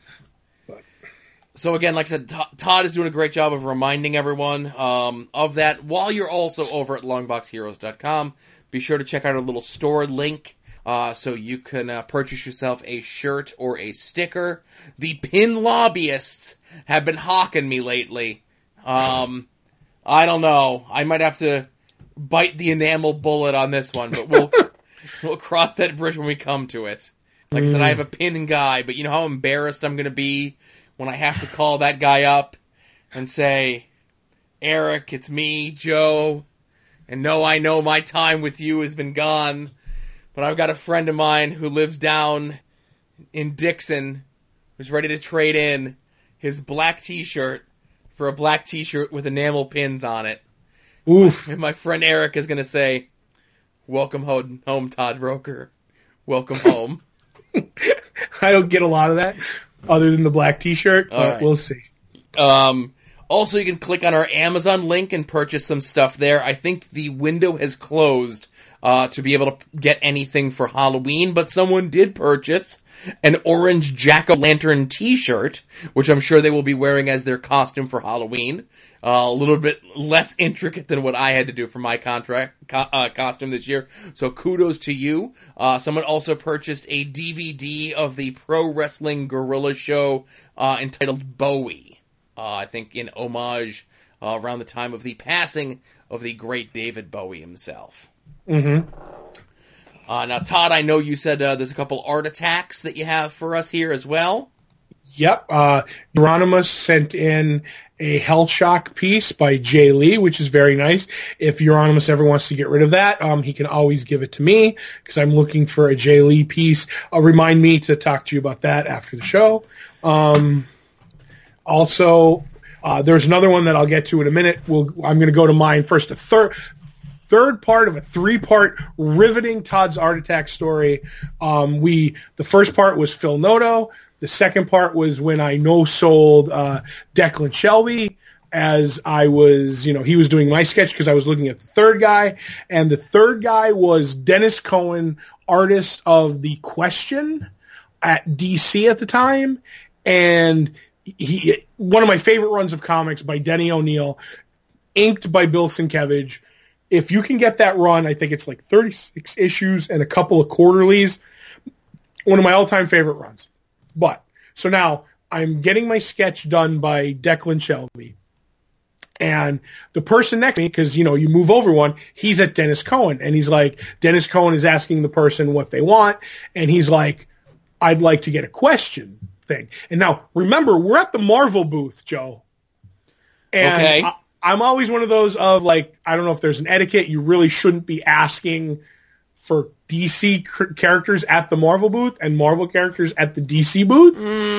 So again, like I said, Todd is doing a great job of reminding everyone of that. While you're also over at longboxheroes.com, be sure to check out our little store link so you can purchase yourself a shirt or a sticker. The pin lobbyists have been hawking me lately. I don't know. I might have to bite the enamel bullet on this one, but we'll cross that bridge when we come to it. Like I said, I have a pin guy, but you know how embarrassed I'm going to be when I have to call that guy up and say, Eric, it's me, Joe, and no, I know my time with you has been gone, but I've got a friend of mine who lives down in Dixon who's ready to trade in his black t-shirt for a black t-shirt with enamel pins on it.
Oof.
And my friend Eric is going to say, welcome home, Todd Roker. Welcome home.
I don't get a lot of that. Other than the black t-shirt, but right. We'll see.
Also, you can click on our Amazon link and purchase some stuff there. I think the window has closed to be able to get anything for Halloween, but someone did purchase an orange jack-o'-lantern t-shirt, which I'm sure they will be wearing as their costume for Halloween. A little bit less intricate than what I had to do for my costume this year. So kudos to you. Someone also purchased a DVD of the Pro Wrestling Guerrilla Show entitled Bowie. I think in homage around the time of the passing of the great David Bowie himself.
Mm-hmm.
Now, Todd, I know you said there's a couple art attacks that you have for us here as well.
Yep. Euronymous sent in a Hellshock piece by Jay Lee, which is very nice. If Euronymous ever wants to get rid of that, he can always give it to me because I'm looking for a Jay Lee piece. Remind me to talk to you about that after the show. Also, there's another one that I'll get to in a minute. I'm going to go to mine first. A third part of a 3-part riveting Todd's Art Attack story. The first part was Phil Noto. The second part was when I no-sold Declan Shelby as I was, he was doing my sketch because I was looking at the third guy. And the third guy was Dennis Cohen, artist of The Question at DC at the time. And one of my favorite runs of comics by Denny O'Neil, inked by Bill Sienkiewicz. If you can get that run, I think it's like 36 issues and a couple of quarterlies. One of my all-time favorite runs. But, so now, I'm getting my sketch done by Declan Shelby. And the person next to me, because, you move over one, he's at Dennis Cohen. And he's like, Dennis Cohen is asking the person what they want. And he's like, I'd like to get a question thing. And now, remember, we're at the Marvel booth, Joe. And
okay.
I'm always one of those of, like, I don't know if there's an etiquette. You really shouldn't be asking for DC characters at the Marvel booth and Marvel characters at the DC booth.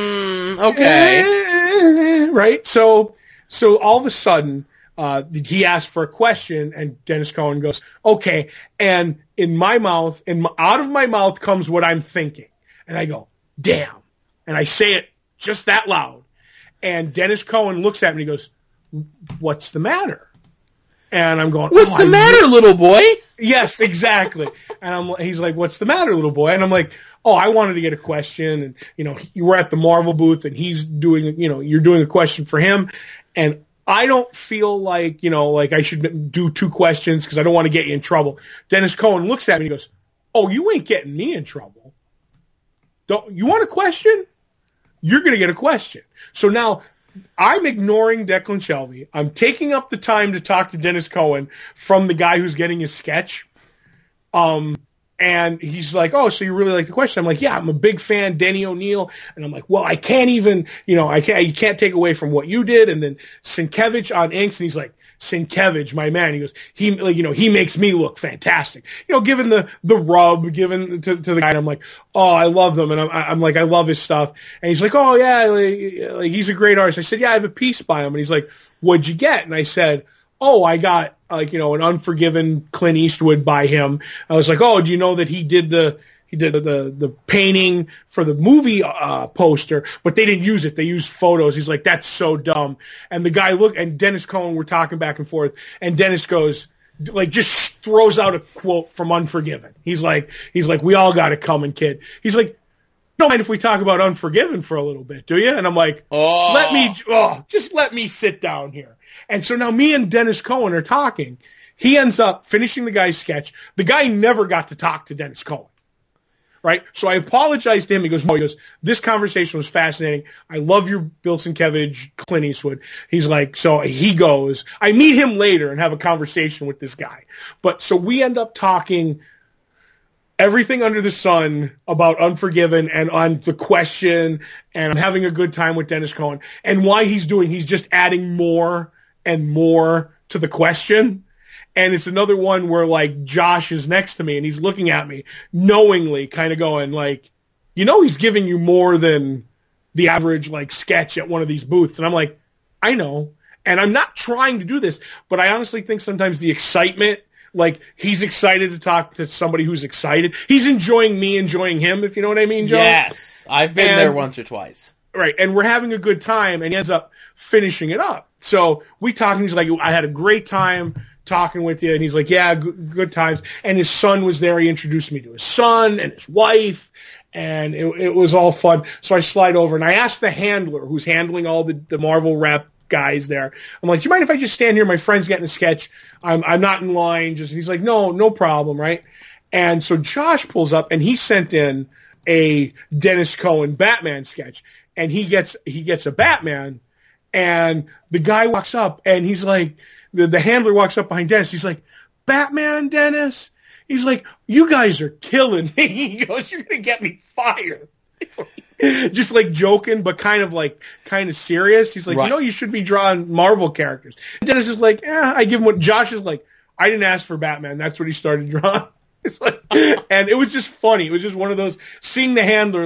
Okay.
Right? So all of a sudden, he asked for a question and Dennis Cohen goes, okay. And in my mouth, out of my mouth comes what I'm thinking. And I go, damn. And I say it just that loud. And Dennis Cohen looks at me and he goes, what's the matter? And I'm going,
what's the matter, little boy?
Yes, exactly. And he's like, what's the matter, little boy? And I'm like, oh, I wanted to get a question. And, you were at the Marvel booth and he's doing, you're doing a question for him. And I don't feel like, like I should do 2 questions because I don't want to get you in trouble. Dennis Cohen looks at me and he goes, oh, you ain't getting me in trouble. You want a question? You're going to get a question. So now I'm ignoring Declan Shelby. I'm taking up the time to talk to Dennis Cohen from the guy who's getting his sketch. And he's like, oh, so you really like the question? I'm like, yeah, I'm a big fan, Denny O'Neil. And I'm like, well, I can't even, you can't take away from what you did. And then Sienkiewicz on Inks, and he's like, Sienkiewicz, my man. He goes, he makes me look fantastic. Given the rub given to the guy, and I'm like, oh, I love them. And I'm like, I love his stuff. And he's like, oh yeah, like he's a great artist. I said, yeah, I have a piece by him. And he's like, what'd you get? And I said, oh, I got an Unforgiven Clint Eastwood by him. I was like, oh, do you know that he did the painting for the movie poster, but they didn't use it. They used photos. He's like, that's so dumb. And the guy and Dennis Cohen were talking back and forth, and Dennis goes, just throws out a quote from Unforgiven. He's like, we all got it coming, kid. He's like, don't mind if we talk about Unforgiven for a little bit, do you? And I'm like, just let me sit down here. And so now me and Dennis Cohen are talking. He ends up finishing the guy's sketch. The guy never got to talk to Dennis Cohen. Right? So I apologized to him. He goes, this conversation was fascinating. I love your Bill Sienkiewicz, Clint Eastwood. He's like, so he goes, I meet him later and have a conversation with this guy. But so we end up talking everything under the sun about Unforgiven and on the question, and I'm having a good time with Dennis Cohen and why he's just adding more and more to the question. And it's another one where Josh is next to me and he's looking at me knowingly, kind of going he's giving you more than the average sketch at one of these booths. And I'm like, I know. And I'm not trying to do this, but I honestly think sometimes the excitement, he's excited to talk to somebody who's excited. He's enjoying me enjoying him, if you know what I mean, Joe.
Yes. I've been there once or twice.
Right. And we're having a good time, and he ends up finishing it up. So we talk, and he's like, I had a great time talking with you. And he's like, yeah, good times. And his son was there. He introduced me to his son and his wife, and it was all fun. So I slide over, and I asked the handler who's handling all the Marvel rep guys there. I'm like, do you mind if I just stand here? My friend's getting a sketch. I'm not in line. He's like, no problem. Right. And so Josh pulls up, and he sent in a Dennis Cohen Batman sketch, and he gets a Batman, and the guy walks up, and he's like, the handler walks up behind Dennis. He's like, Batman, Dennis? He's like, you guys are killing me. He goes, you're going to get me fired. Just joking, but kind of serious. He's like, right. You should be drawing Marvel characters. And Dennis is like, I give him what Josh is like, I didn't ask for Batman. That's what he started drawing. It's and it was just funny. It was just one of those, seeing the handler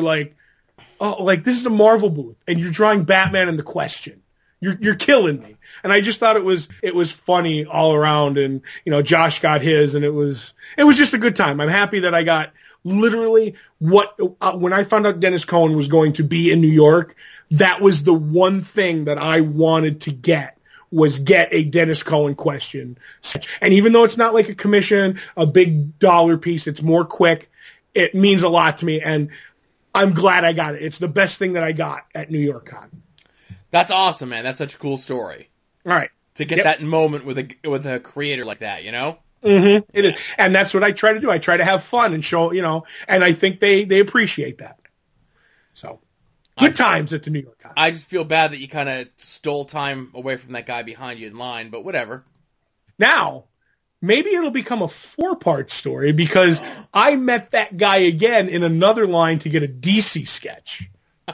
this is a Marvel booth and you're drawing Batman in the question. You're killing me. And I just thought it was funny all around, and Josh got his, and it was just a good time. I'm happy that I got literally when I found out Dennis Cohen was going to be in New York, that was the one thing that I wanted to get a Dennis Cohen question. And even though it's not like a commission, a big dollar piece, it's more quick. It means a lot to me, and I'm glad I got it. It's the best thing that I got at New York Con.
That's awesome, man. That's such a cool story.
All right.
To get that moment with a creator like that,
Mm-hmm. It is. And that's what I try to do. I try to have fun and show, and I think they appreciate that. So, good times at the New York Con.
I just feel bad that you kind of stole time away from that guy behind you in line, but whatever.
Now, maybe it'll become a 4-part story because I met that guy again in another line to get a DC sketch.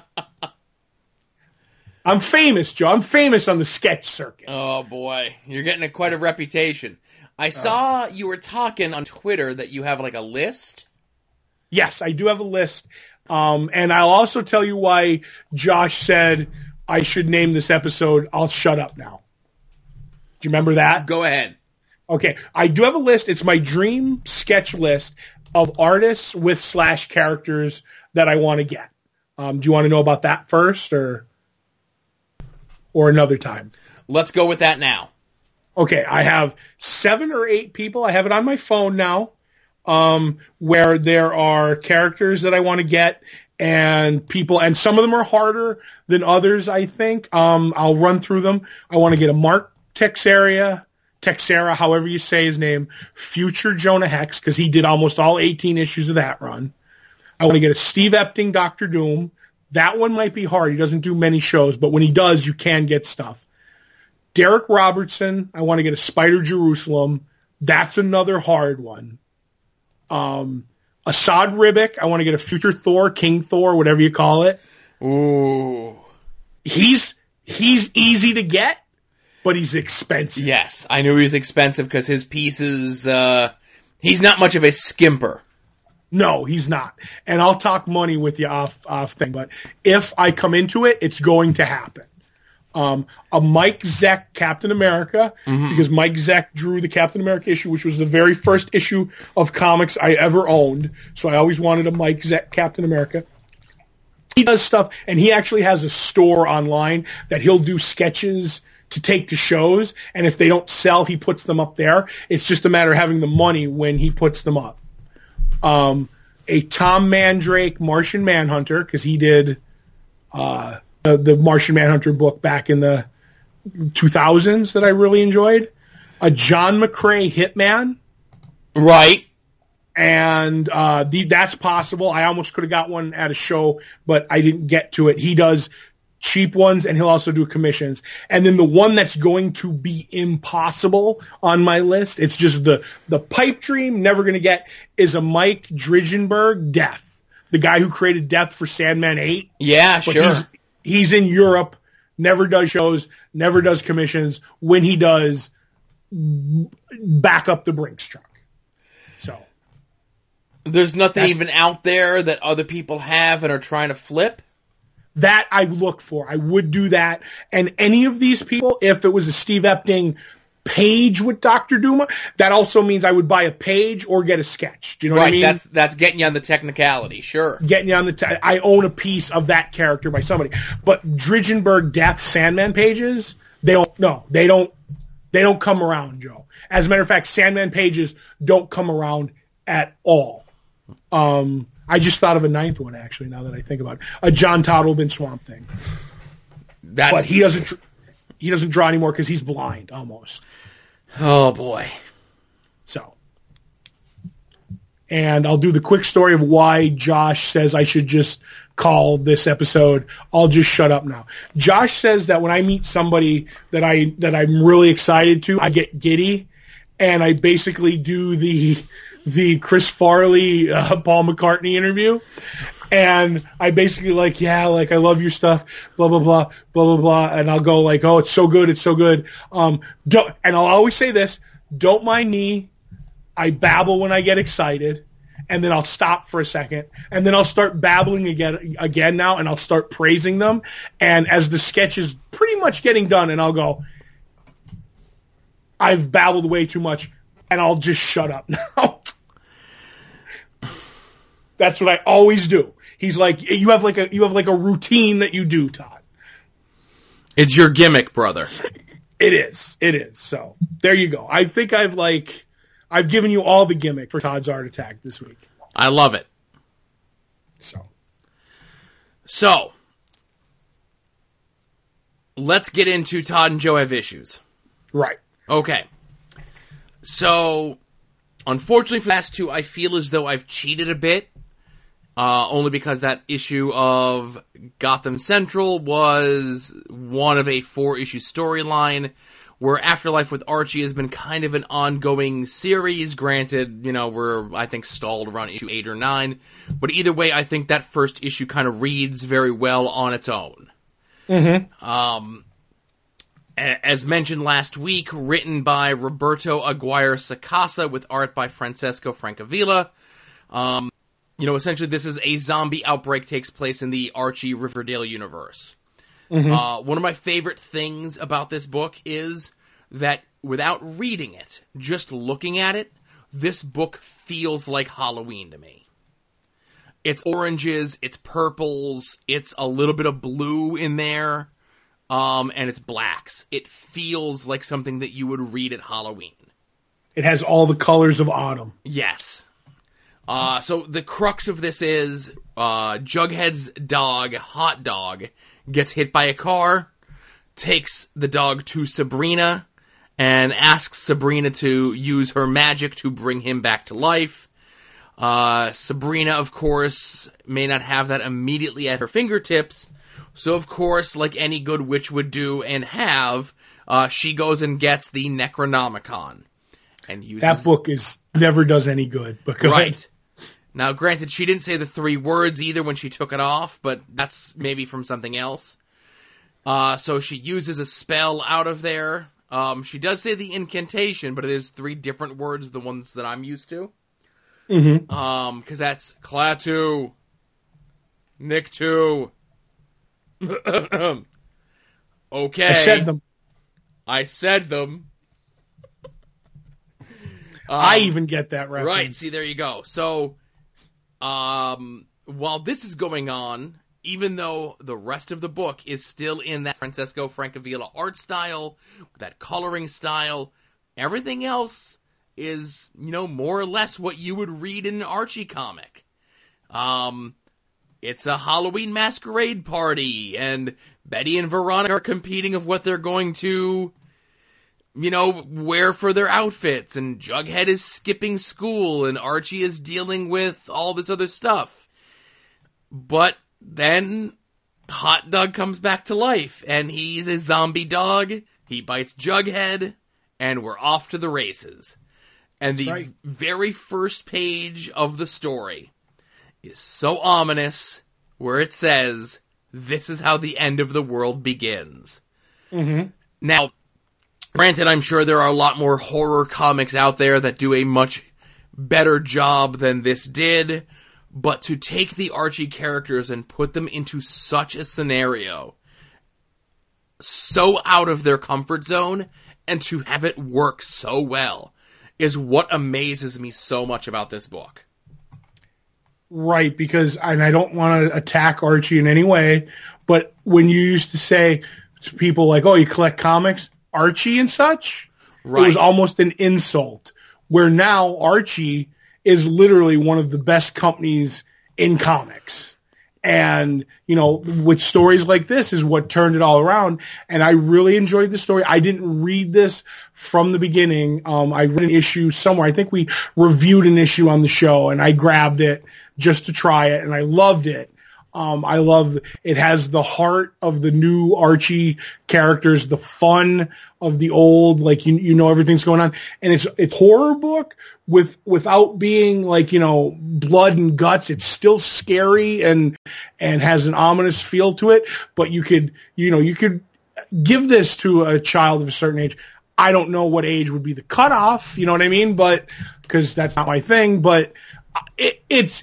I'm famous, Joe. I'm famous on the sketch circuit.
Oh, boy. You're getting quite a reputation. I saw you were talking on Twitter that you have a list.
Yes, I do have a list. And I'll also tell you why Josh said I should name this episode I'll Shut Up Now. Do you remember that?
Go ahead.
Okay. I do have a list. It's my dream sketch list of artists with / characters that I want to get. Do you want to know about that first or another time?
Let's go with that now.
Okay, I have 7 or 8 people. I have it on my phone now, where there are characters that I want to get and people, and some of them are harder than others, I think. I'll run through them. I want to get a Mark Texeira, however you say his name, future Jonah Hex, because he did almost all 18 issues of that run. I want to get a Steve Epting Dr. Doom. That one might be hard. He doesn't do many shows, but when he does, you can get stuff. Derek Robertson, I want to get a Spider Jerusalem. That's another hard one. Assad Ribic, I want to get a future Thor, King Thor, whatever you call it.
Ooh.
He's easy to get, but he's expensive.
Yes, I knew he was expensive because his pieces, he's not much of a skimper.
No, he's not. And I'll talk money with you off thing, but if I come into it, it's going to happen. A Mike Zeck Captain America, because Mike Zeck drew the Captain America issue, which was the very first issue of comics I ever owned. So I always wanted a Mike Zeck Captain America. He does stuff, and he actually has a store online that he'll do sketches to take to shows, and if they don't sell, he puts them up there. It's just a matter of having the money when he puts them up. A Tom Mandrake Martian Manhunter, because he did the Martian Manhunter book back in the 2000s that I really enjoyed. A John McCrea Hitman.
Right.
And that's possible. I almost could have got one at a show, but I didn't get to it. He does cheap ones, and he'll also do commissions. And then the one that's going to be impossible on my list, it's just the pipe dream, never going to get, is a Mike Dridgenberg Death. The guy who created Death for Sandman 8.
Yeah,
but
sure.
He's in Europe, never does shows, never does commissions. When he does, back up the Brinks truck. So.
There's nothing even out there that other people have and are trying to flip?
That I look for. I would do that. And any of these people, if it was a Steve Epting page with Dr. Doom, that also means I would buy a page or get a sketch. Do you know what I mean?
That's getting you on the technicality, sure.
Getting you on I own a piece of that character by somebody. But Dridgenberg Death Sandman pages, they don't come around, Joe. As a matter of fact, Sandman pages don't come around at all. I just thought of a 9th one, actually, now that I think about it. A John Toddleben Swamp Thing. But he doesn't draw anymore because he's blind, almost.
Oh, boy.
So. And I'll do the quick story of why Josh says I should just call this episode, I'll just shut up now. Josh says that when I meet somebody that I'm really excited to, I get giddy, and I basically do the Chris Farley, Paul McCartney interview. And I basically I love your stuff, blah, blah, blah, blah, blah, blah. And I'll go oh, it's so good. It's so good. And I'll always say this, don't mind me. I babble when I get excited, and then I'll stop for a second, and then I'll start babbling again now, and I'll start praising them. And as the sketch is pretty much getting done, and I'll go, I've babbled way too much, and I'll just shut up now. That's what I always do. He's like, you have like a routine that you do, Todd.
It's your gimmick, brother.
It is. So there you go. I think I've given you all the gimmick for Todd's Art Attack this week.
I love it. So let's get into Todd and Joe Have Issues.
Right.
Okay. So unfortunately for the last two, I feel as though I've cheated a bit. Only because that issue of Gotham Central was one of a 4-issue storyline, where Afterlife with Archie has been kind of an ongoing series. Granted, we're, I think, stalled around issue 8 or 9. But either way, I think that first issue kind of reads very well on its own. Mm-hmm. As mentioned last week, written by Roberto Aguirre Sacasa with art by Francesco Francavilla. Essentially this is a zombie outbreak takes place in the Archie Riverdale universe. Mm-hmm. One of my favorite things about this book is that without reading it, just looking at it, this book feels like Halloween to me. It's oranges, it's purples, it's a little bit of blue in there. and it's blacks. It feels like something that you would read at Halloween.
It has all the colors of autumn.
Yes. So the crux of this is Jughead's dog, Hot Dog, gets hit by a car, takes the dog to Sabrina, and asks Sabrina to use her magic to bring him back to life. Sabrina, of course, may not have that immediately at her fingertips, so of course, like any good witch would do and have, she goes and gets the Necronomicon. And uses...
That book never does any good. But go ahead.
Right. Now, granted, she didn't say the 3 words either when she took it off, but that's maybe from something else. So she uses a spell out of there. She does say the incantation, but it is 3 different words, the ones that I'm used to.
Mm-hmm.
'Cause that's Klaatu, Nikto. Okay. I said them.
I even get that reference.
Right, see, there you go. So, while this is going on, even though the rest of the book is still in that Francesco Francavilla art style, that coloring style, everything else is, more or less what you would read in an Archie comic. It's a Halloween masquerade party, and Betty and Veronica are competing of what they're going to, wear for their outfits, and Jughead is skipping school, and Archie is dealing with all this other stuff. But then Hot Dog comes back to life, and he's a zombie dog, he bites Jughead, and we're off to the races. And the very first page of the story is so ominous, where it says, "This is how the end of the world begins."
Mm-hmm.
Now, granted, I'm sure there are a lot more horror comics out there that do a much better job than this did, but to take the Archie characters and put them into such a scenario, so out of their comfort zone, and to have it work so well, is what amazes me so much about this book.
Right, because, and I don't want to attack Archie in any way, but when you used to say to people like, "Oh, you collect comics, Archie and such," right, it was almost an insult. Where now Archie is literally one of the best companies in comics. And, with stories like this is what turned it all around. And I really enjoyed the story. I didn't read this from the beginning. I read an issue somewhere. I think we reviewed an issue on the show, and I grabbed it just to try it, and I loved it. I love it. Has the heart of the new Archie characters, the fun of the old, like everything's going on, and it's horror book without being like blood and guts. It's still scary and has an ominous feel to it. But you could give this to a child of a certain age. I don't know what age would be the cutoff. You know what I mean? But because that's not my thing. But it's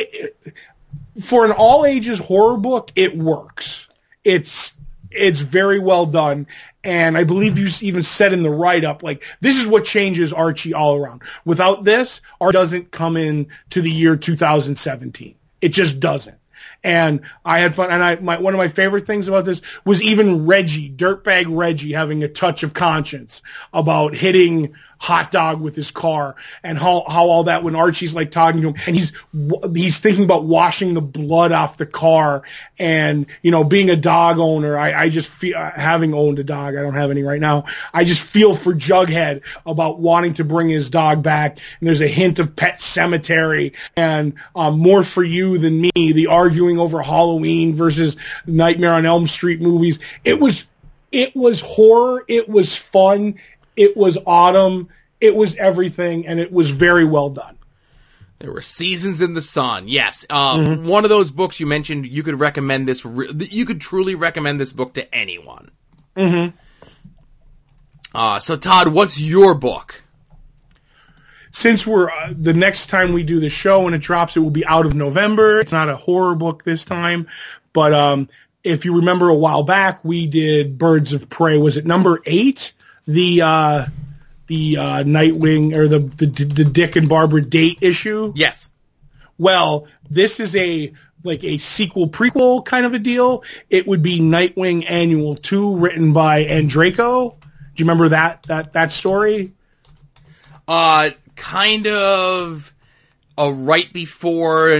for an all ages horror book, it works. It's very well done. And I believe you even said in the write-up, like, this is what changes Archie all around. Without this, Archie doesn't come in to the year 2017. It just doesn't. And I had fun. And one of my favorite things about this was even Reggie, Dirtbag Reggie, having a touch of conscience about hitting Hot Dog with his car, and how all that, when Archie's like talking to him and he's thinking about washing the blood off the car, and being a dog owner, I just feel, having owned a dog, I don't have any right now, I just feel for Jughead about wanting to bring his dog back. And there's a hint of Pet Sematary and More for You Than Me, the arguing over Halloween versus Nightmare on Elm Street movies. It was horror, it was fun, it was autumn, it was everything, and it was very well done.
There were seasons in the sun. Yes. One of those books you mentioned, you could recommend this, you could truly recommend this book to anyone.
Mm-hmm.
So Todd, what's your book?
Since we're, the next time we do the show and it drops, it will be out of November. It's not a horror book this time, but, if you remember a while back, we did Birds of Prey. Was it number 8? The Nightwing, or the Dick and Barbara date issue?
Yes.
Well, this is a like a sequel prequel kind of a deal, it would be Nightwing Annual 2 written by Andreyko. Do you remember that story?
Kind of right before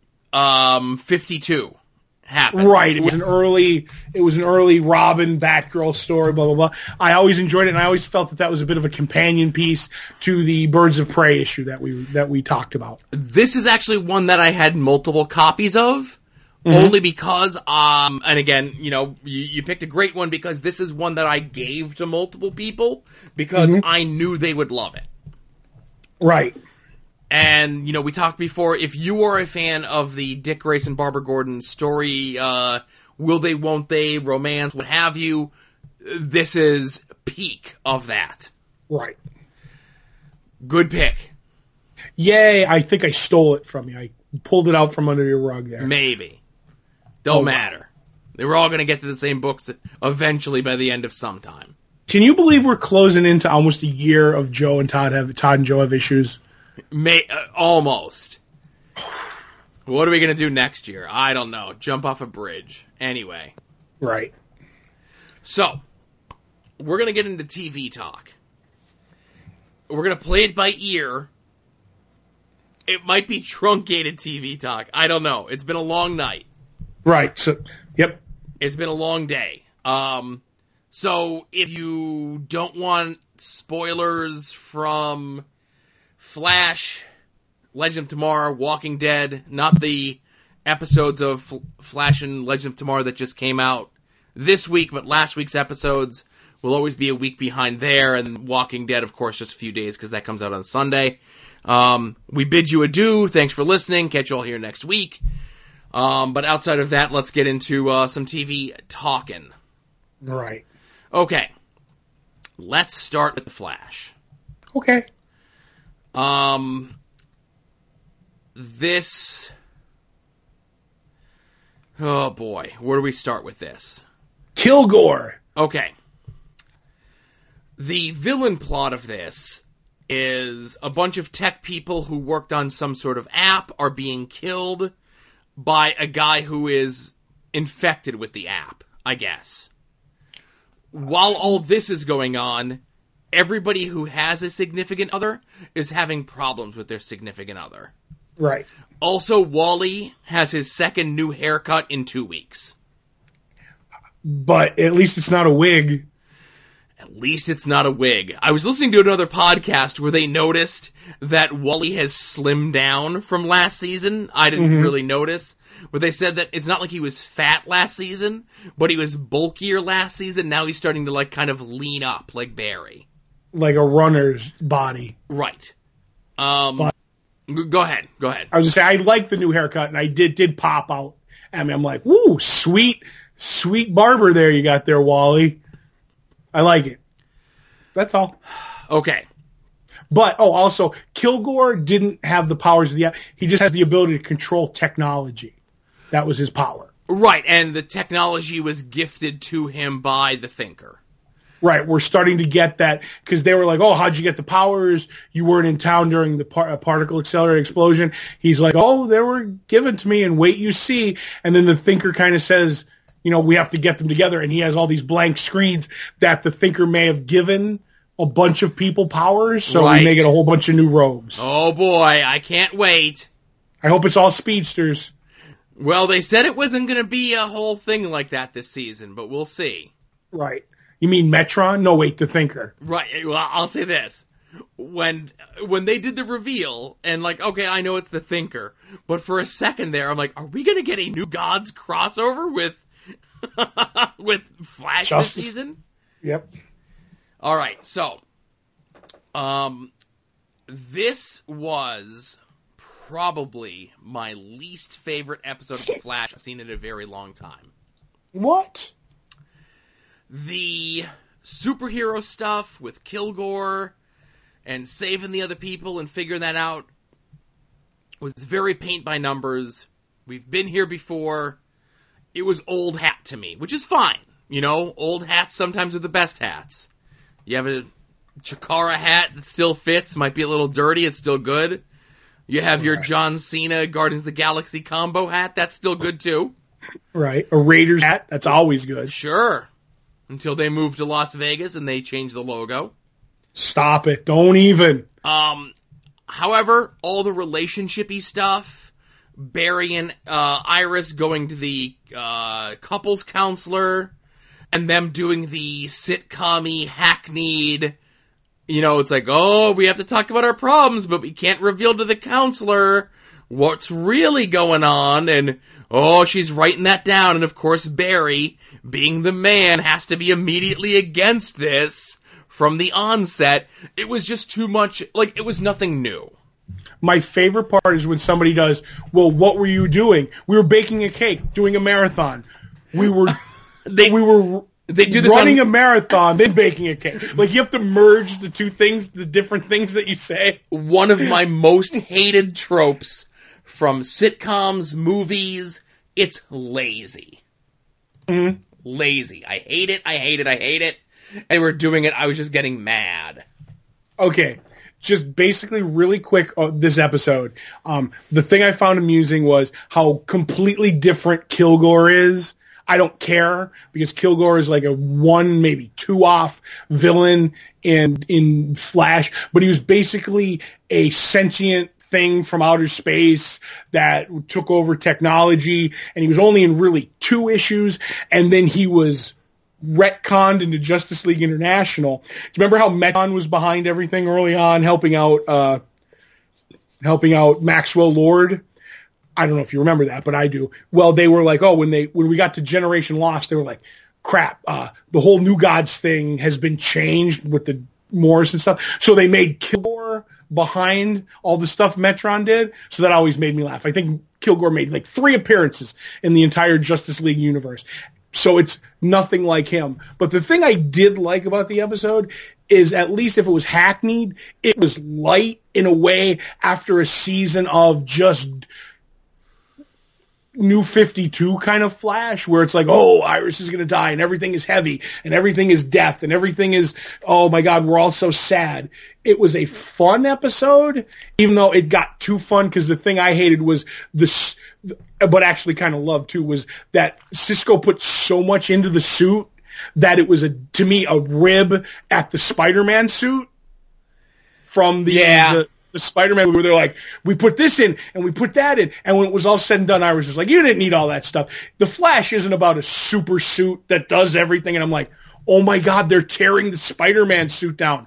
52 happened.
Right. It was an early Robin, Batgirl story, blah, blah, blah. I always enjoyed it, and I always felt that was a bit of a companion piece to the Birds of Prey issue that we talked about.
This is actually one that I had multiple copies of, only because, and again, you picked a great one because this is one that I gave to multiple people because I knew they would love it.
Right.
And, we talked before, if you are a fan of the Dick Grayson, Barbara Gordon story, will they, won't they, romance, what have you, this is peak of that.
Right.
Good pick.
Yay, I think I stole it from you. I pulled it out from under your rug there.
Maybe. Don't matter. They were all going to get to the same books eventually by the end of some time.
Can you believe we're closing into almost a year of Joe and Todd and Joe have issues?
Almost. What are we going to do next year? I don't know. Jump off a bridge. Anyway.
Right.
So, we're going to get into TV talk. We're going to play it by ear. It might be truncated TV talk. I don't know. It's been a long night.
Right. So, yep.
It's been a long day. So, if you don't want spoilers from Flash, Legend of Tomorrow, Walking Dead, not the episodes of Flash and Legend of Tomorrow that just came out this week, but last week's episodes will always be a week behind there, and Walking Dead, of course, just a few days because that comes out on Sunday. We bid you adieu. Thanks for listening. Catch you all here next week. But outside of that, let's get into some TV talking.
Right.
Okay. Let's start with The Flash.
Okay.
This... Oh boy, where do we start with this?
Kilgore.
Okay. The villain plot of this is a bunch of tech people who worked on some sort of app are being killed by a guy who is infected with the app, I guess. While all this is going on, everybody who has a significant other is having problems with their significant other.
Right.
Also, Wally has his second new haircut in 2 weeks.
But at least it's not a wig.
At least it's not a wig. I was listening to another podcast where they noticed that Wally has slimmed down from last season. I didn't really notice. But they said that it's not like he was fat last season, but he was bulkier last season. Now he's starting to kind of lean up like Barry.
Like a runner's body.
Right. Go ahead.
I was going to say, I like the new haircut, and I did pop out. I mean, I'm like, woo, sweet barber there you got there, Wally. I like it. That's all.
Okay.
But, also, Kilgore didn't have the powers of the app. He just has the ability to control technology. That was his power.
Right, and the technology was gifted to him by the Thinker.
Right, we're starting to get that, because they were like, oh, how'd you get the powers? You weren't in town during the particle accelerator explosion. He's like, oh, they were given to me, and wait, you see. And then the Thinker kind of says, we have to get them together, and he has all these blank screens that the Thinker may have given a bunch of people powers, so we may get a whole bunch of new rogues.
Oh boy, I can't wait.
I hope it's all speedsters.
Well, they said it wasn't going to be a whole thing like that this season, but we'll see.
Right. You mean Metron? No, wait, the Thinker.
Right. Well, I'll say this. When they did the reveal, and okay, I know it's the Thinker, but for a second there, I'm like, are we going to get a New Gods crossover with with Flash this season?
Yep.
All right, so this was probably my least favorite episode of The Flash I've seen in a very long time.
What?
The superhero stuff with Kilgore and saving the other people and figuring that out was very paint by numbers. We've been here before. It was old hat to me, which is fine. Old hats sometimes are the best hats. You have a Chikara hat that still fits, might be a little dirty, it's still good. You have your John Cena Guardians of the Galaxy combo hat. That's still good, too.
Right. A Raiders hat. That's always good.
Sure. Until they move to Las Vegas and they change the logo.
Stop it. Don't even.
However, all the relationship-y stuff, Barry and Iris going to the couples counselor, and them doing the sitcom-y, hackneyed, it's like, oh, we have to talk about our problems, but we can't reveal to the counselor what's really going on, and, oh, she's writing that down, and of course Barry, being the man, has to be immediately against this from the onset. It was just too much, it was nothing new.
My favorite part is when somebody does, well, what were you doing? We were baking a cake, doing a marathon. We were
They do this
running a marathon, then baking a cake. You have to merge the two things, the different things that you say.
One of my most hated tropes from sitcoms, movies, it's lazy.
Mm-hmm.
Lazy. I hate it. And we're doing it, I was just getting mad.
Okay. Just basically really quick, this episode. The thing I found amusing was how completely different Kilgore is. I don't care because Kilgore is like a 1, maybe 2 off villain in Flash, but he was basically a sentient thing from outer space that took over technology, and he was only in really 2 issues, and then he was retconned into Justice League International. Do you remember how Metron was behind everything early on, helping out Maxwell Lord? I don't know if you remember that, but I do. Well, they were like, when we got to Generation Lost, they were like, crap, the whole New Gods thing has been changed with the Morris and stuff. So they made Kilgore behind all the stuff Metron did. So that always made me laugh. I think Kilgore made 3 appearances in the entire Justice League universe. So it's nothing like him. But the thing I did like about the episode is, at least if it was hackneyed, it was light in a way after a season of just New 52 kind of Flash, where it's like, oh, Iris is going to die, and everything is heavy, and everything is death, and everything is, oh my God, we're all so sad. It was a fun episode, even though it got too fun, because the thing I hated was but actually kind of loved too, was that Cisco put so much into the suit that it was, to me, a rib at the Spider-Man suit from the Spider-Man movie, where they're like, we put this in and we put that in, and when it was all said and done, Iris was like, you didn't need all that stuff. The Flash isn't about a super suit that does everything, and I'm like, oh my God, they're tearing the Spider-Man suit down.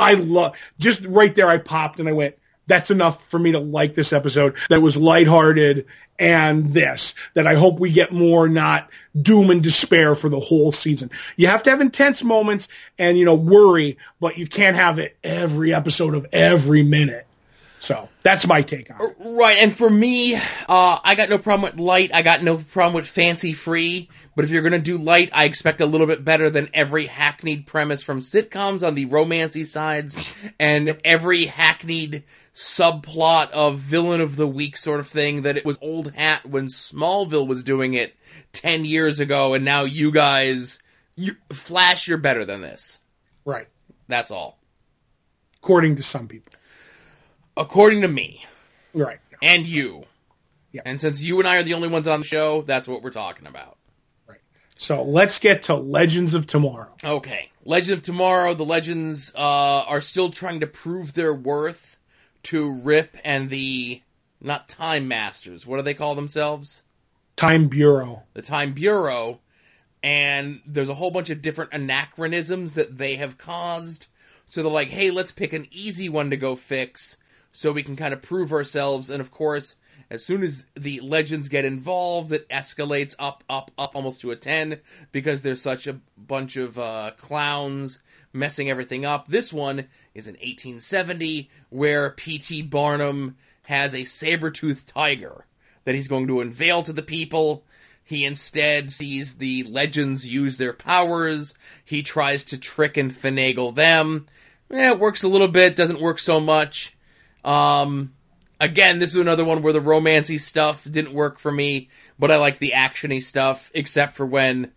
Just right there I popped and I went, that's enough for me to like this episode that was lighthearted, and that I hope we get more, not doom and despair for the whole season. You have to have intense moments and, worry, but you can't have it every episode of every minute. So that's my take on it.
Right, and for me, I got no problem with light. I got no problem with fancy free. But if you're going to do light, I expect a little bit better than every hackneyed premise from sitcoms on the romancy sides, and every hackneyed subplot of villain of the week sort of thing that it was old hat when Smallville was doing it 10 years ago, and now you guys, Flash, you're better than this.
Right.
That's all.
According to some people.
According to me.
Right.
And you.
Yeah.
And since you and I are the only ones on the show, that's what we're talking about.
Right. So let's get to Legends of Tomorrow.
Okay. Legend of Tomorrow, the Legends are still trying to prove their worth to Rip and the, not Time Masters, what do they call themselves?
Time Bureau.
The Time Bureau. And there's a whole bunch of different anachronisms that they have caused. So they're like, hey, let's pick an easy one to go fix so we can kind of prove ourselves. And of course, as soon as the Legends get involved, it escalates up almost to a 10 because there's such a bunch of clowns messing everything up. This one is in 1870 where P.T. Barnum has a saber-toothed tiger that he's going to unveil to the people. He instead sees the Legends use their powers. He tries to trick and finagle them. It works a little bit, doesn't work so much. Again, this is another one where the romancy stuff didn't work for me, but I like the actiony stuff, except for when,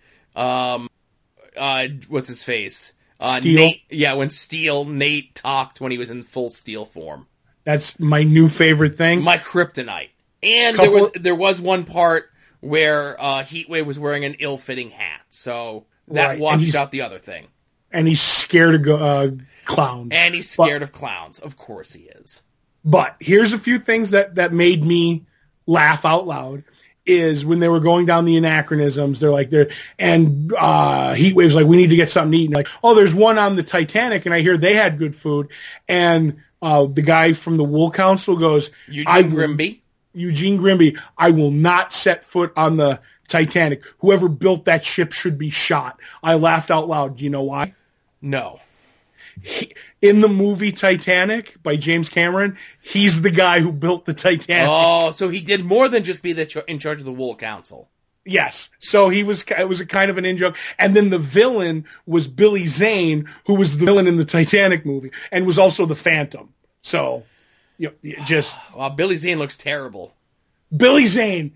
what's his face?
Steel?
Nate, when Nate talked when he was in full Steel form.
That's my new favorite thing.
My kryptonite. And there was one part where Heatwave was wearing an ill-fitting hat, so that washed out the other thing.
And he's scared of clowns.
And he's scared of clowns. Of course he is.
But here's a few things that made me laugh out loud. Is when they were going down the anachronisms, Heatwave's like, we need to get something to eat. And like, oh, there's one on the Titanic, and I hear they had good food. And the guy from the Wool Council goes, Eugene Grimby, I will not set foot on the Titanic. Whoever built that ship should be shot. I laughed out loud. Do you know why?
No.
In the movie Titanic by James Cameron, he's the guy who built the Titanic.
Oh, so he did more than just be in charge of the Wool Council.
Yes. So it was a kind of an in-joke. And then the villain was Billy Zane, who was the villain in the Titanic movie and was also the Phantom. So,
Wow, Billy Zane looks terrible.
Billy Zane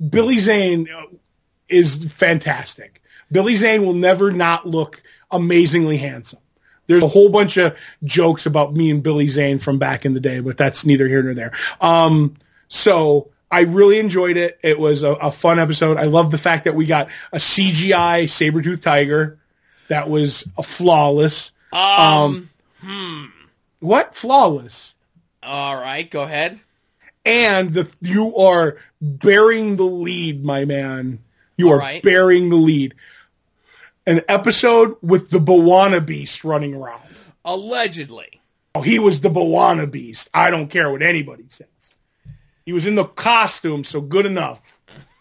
is fantastic. Billy Zane will never not look amazingly handsome. There's a whole bunch of jokes about me and Billy Zane from back in the day, but that's neither here nor there. So I really enjoyed it. It was a fun episode. I love the fact that we got a CGI saber-toothed tiger that was flawless. What? Flawless.
All right, go ahead.
And you are bearing the lead, my man. You are bearing the lead. An episode with the Bawana Beast running around.
Allegedly.
Oh, he was the Bawana Beast. I don't care what anybody says. He was in the costume, so good enough.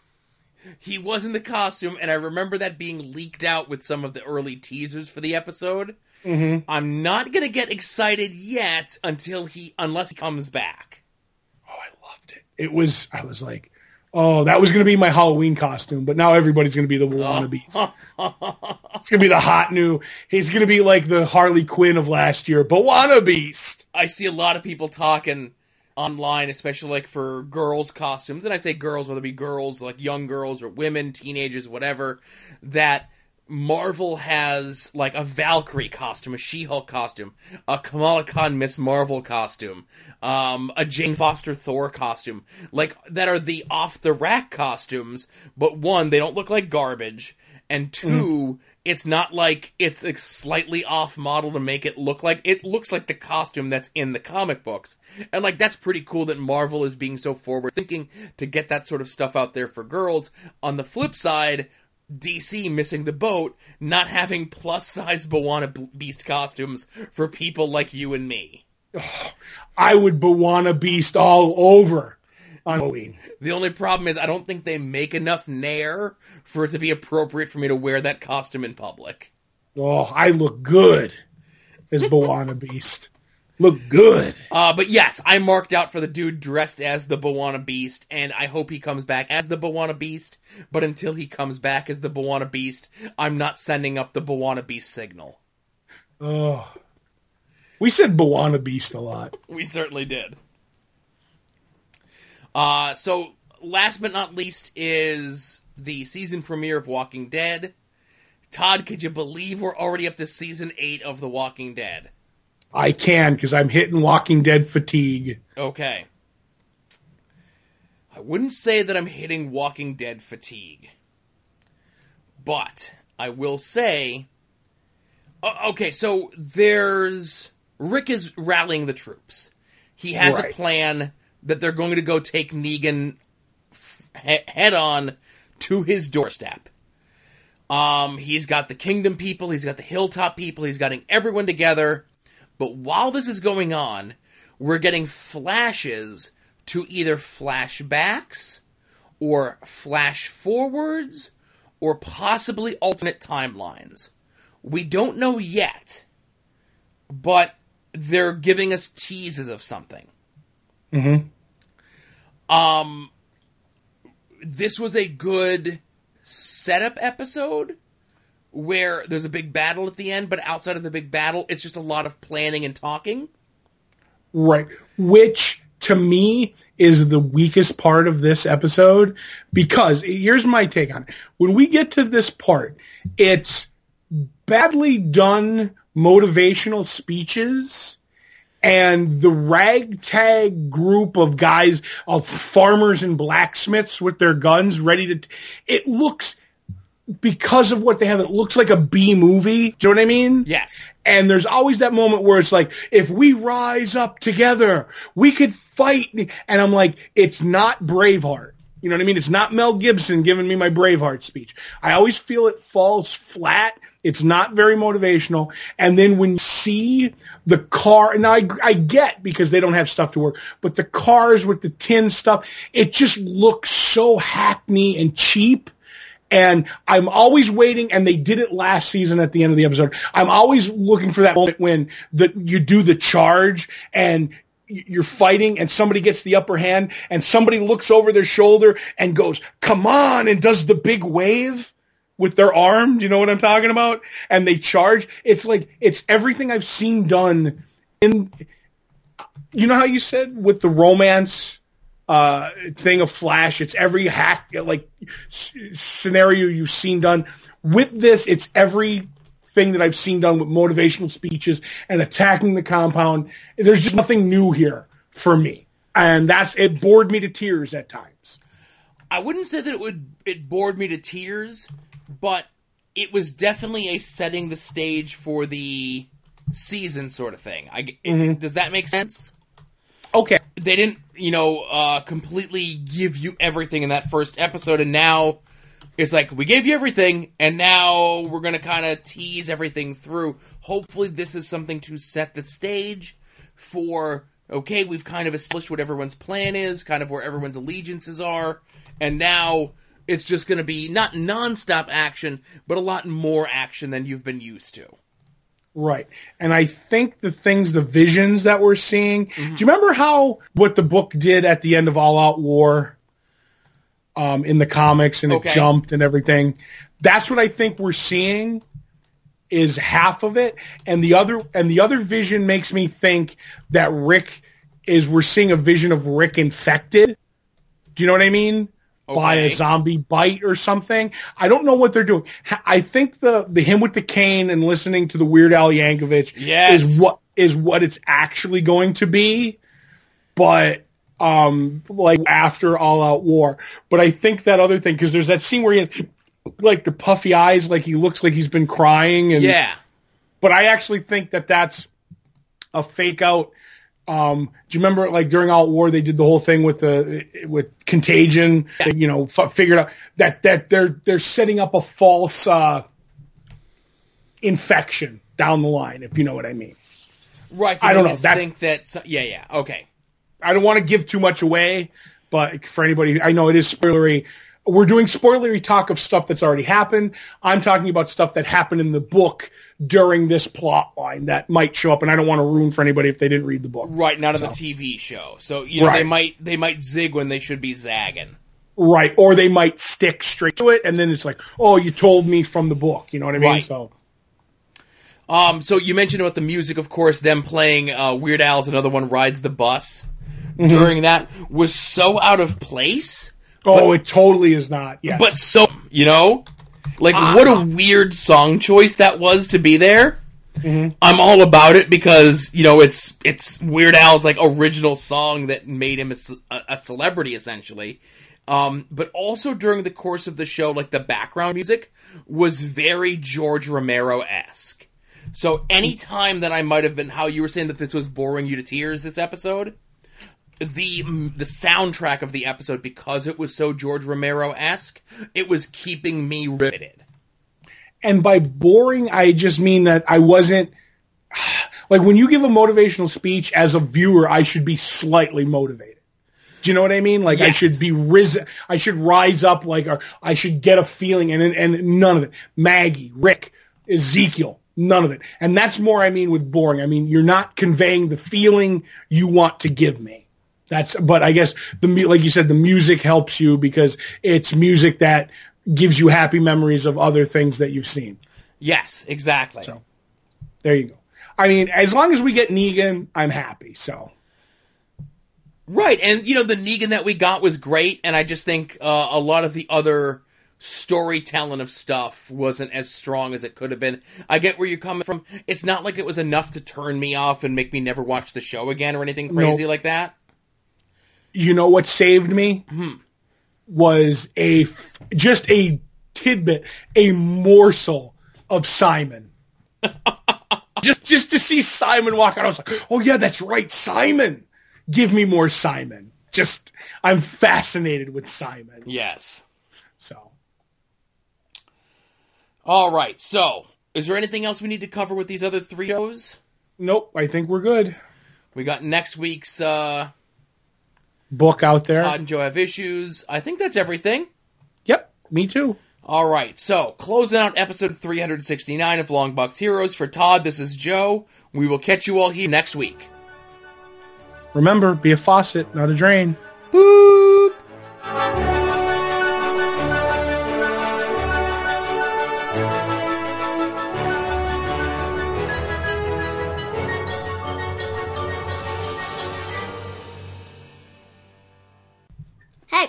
He was in the costume, and I remember that being leaked out with some of the early teasers for the episode.
Mm-hmm.
I'm not going to get excited yet unless he comes back.
Oh, I loved it. I was like, oh, that was going to be my Halloween costume, but now everybody's going to be the Bawana Beast. It's going to be the hot new. He's going to be like the Harley Quinn of last year, Bawana Beast.
I see a lot of people talking online, especially like for girls' costumes, and I say girls, whether it be girls, like young girls or women, teenagers, whatever, that Marvel has like a Valkyrie costume, a She-Hulk costume, a Kamala Khan Miss Marvel costume, a Jane Foster Thor costume, like that are the off-the-rack costumes, but one, they don't look like garbage, and two, it's not like it's a slightly off model to make it looks like the costume that's in the comic books. And like, that's pretty cool that Marvel is being so forward thinking to get that sort of stuff out there for girls. On the flip side, DC missing the boat, not having plus-size Bawana Beast costumes for people like you and me.
Oh, I would Bawana Beast all over on Halloween.
The only problem is I don't think they make enough Nair for it to be appropriate for me to wear that costume in public.
Oh, I look good as Bawana Beast. Look good.
But yes, I marked out for the dude dressed as the Bawana Beast, and I hope he comes back as the Bawana Beast, but until he comes back as the Bawana Beast, I'm not sending up the Bawana Beast signal.
Oh. We said Bawana Beast a lot.
We certainly did. So, last but not least is the season premiere of Walking Dead. Todd, could you believe we're already up to season 8 of The Walking Dead?
I can, because I'm hitting Walking Dead fatigue.
Okay. I wouldn't say that I'm hitting Walking Dead fatigue. But I will say... Okay, so Rick is rallying the troops. He has a plan that they're going to go take Negan head on to his doorstep. He's got the Kingdom people, he's got the Hilltop people, he's got everyone together. But while this is going on, we're getting flashes to either flashbacks or flash forwards or possibly alternate timelines. We don't know yet, but they're giving us teases of something.
Mm-hmm.
This was a good setup episode where there's a big battle at the end, but outside of the big battle, it's just a lot of planning and talking.
Right. Which, to me, is the weakest part of this episode, because here's my take on it. When we get to this part, it's badly done motivational speeches and the ragtag group of guys, of farmers and blacksmiths with their guns ready to, it looks, because of what they have, it looks like a B movie. Do you know what I mean?
Yes.
And there's always that moment where it's like, if we rise up together, we could fight. And I'm like, it's not Braveheart. You know what I mean? It's not Mel Gibson giving me my Braveheart speech. I always feel it falls flat. It's not very motivational. And then when you see the car, and I get because they don't have stuff to work, but the cars with the tin stuff, it just looks so hackney and cheap. And I'm always waiting, and they did it last season at the end of the episode. I'm always looking for that moment when you do the charge and you're fighting and somebody gets the upper hand and somebody looks over their shoulder and goes, come on, and does the big wave with their arm. Do you know what I'm talking about? And they charge. It's like, it's everything I've seen done in, you know how you said with the romance thing of Flash, it's every hack, like scenario you've seen done. With this, it's everything that I've seen done with motivational speeches and attacking the compound. There's just nothing new here for me. And it bored me to tears at times.
I wouldn't say that it bored me to tears, but it was definitely a setting the stage for the season sort of thing. Does that make sense?
Okay.
They didn't, completely give you everything in that first episode, and now it's like, we gave you everything, and now we're going to kind of tease everything through. Hopefully this is something to set the stage for, okay, we've kind of established what everyone's plan is, kind of where everyone's allegiances are, and now it's just going to be not nonstop action, but a lot more action than you've been used to.
Right. And I think the visions that we're seeing, do you remember what the book did at the end of All Out War, in the comics, and it jumped and everything? That's what I think we're seeing is half of it. And the other vision makes me think that we're seeing a vision of Rick infected. Do you know what I mean? Okay. By a zombie bite or something. I don't know what they're doing. I think the him with the cane and listening to the Weird Al Yankovic is what it's actually going to be. But like after All Out War. But I think that other thing, because there's that scene where he has like the puffy eyes, like he looks like he's been crying. And,
yeah.
But I actually think that that's a fake out. Do you remember, like, during All Out War, they did the whole thing with Contagion, figured out that they're setting up a false, infection down the line, if you know what I mean.
Right.
I don't know.
Okay.
I don't want to give too much away, but for anybody, I know it is spoilery. We're doing spoilery talk of stuff that's already happened. I'm talking about stuff that happened in the book during this plot line that might show up, and I don't want to ruin for anybody if they didn't read the book.
Right, not in the TV show. So, they might zig when they should be zagging.
Right, or they might stick straight to it, and then it's like, oh, you told me from the book, you know what I mean?
Right. So you mentioned about the music, of course, them playing Weird Al's Another One Rides the Bus during that was so out of place.
Oh, it totally is not, yes.
But so, what a weird song choice that was to be there. I'm all about it because, it's Weird Al's, original song that made him a celebrity, essentially. But also during the course of the show, the background music was very George Romero-esque. So any time that I might have been, how you were saying that this was boring you to tears, this episode, the soundtrack of the episode, because it was so George Romero-esque, it was keeping me riveted.
And by boring, I just mean that I wasn't, when you give a motivational speech as a viewer, I should be slightly motivated. Do you know what I mean? Yes. I should be I should rise up, or I should get a feeling, and none of it. Maggie, Rick, Ezekiel, none of it. And that's more I mean with boring. I mean, you're not conveying the feeling you want to give me. But I guess like you said, the music helps you because it's music that gives you happy memories of other things that you've seen.
Yes, exactly.
So there you go. I mean, as long as we get Negan, I'm happy. So.
Right. And, the Negan that we got was great. And I just think, a lot of the other storytelling of stuff wasn't as strong as it could have been. I get where you're coming from. It's not like it was enough to turn me off and make me never watch the show again or anything crazy like that.
You know what saved me? Was just a tidbit, a morsel of Simon. just to see Simon walk out, I was like, oh yeah, that's right, Simon. Give me more Simon. I'm fascinated with Simon.
Yes.
So.
All right. So, is there anything else we need to cover with these other 3 shows?
Nope. I think we're good.
We got next week's
book out there.
Todd and Joe Have Issues. I think that's everything.
Yep. Me too.
All right. So, closing out episode 369 of Long Box Heroes. For Todd, this is Joe. We will catch you all here next week.
Remember, be a faucet, not a drain.
Boop!
Hey.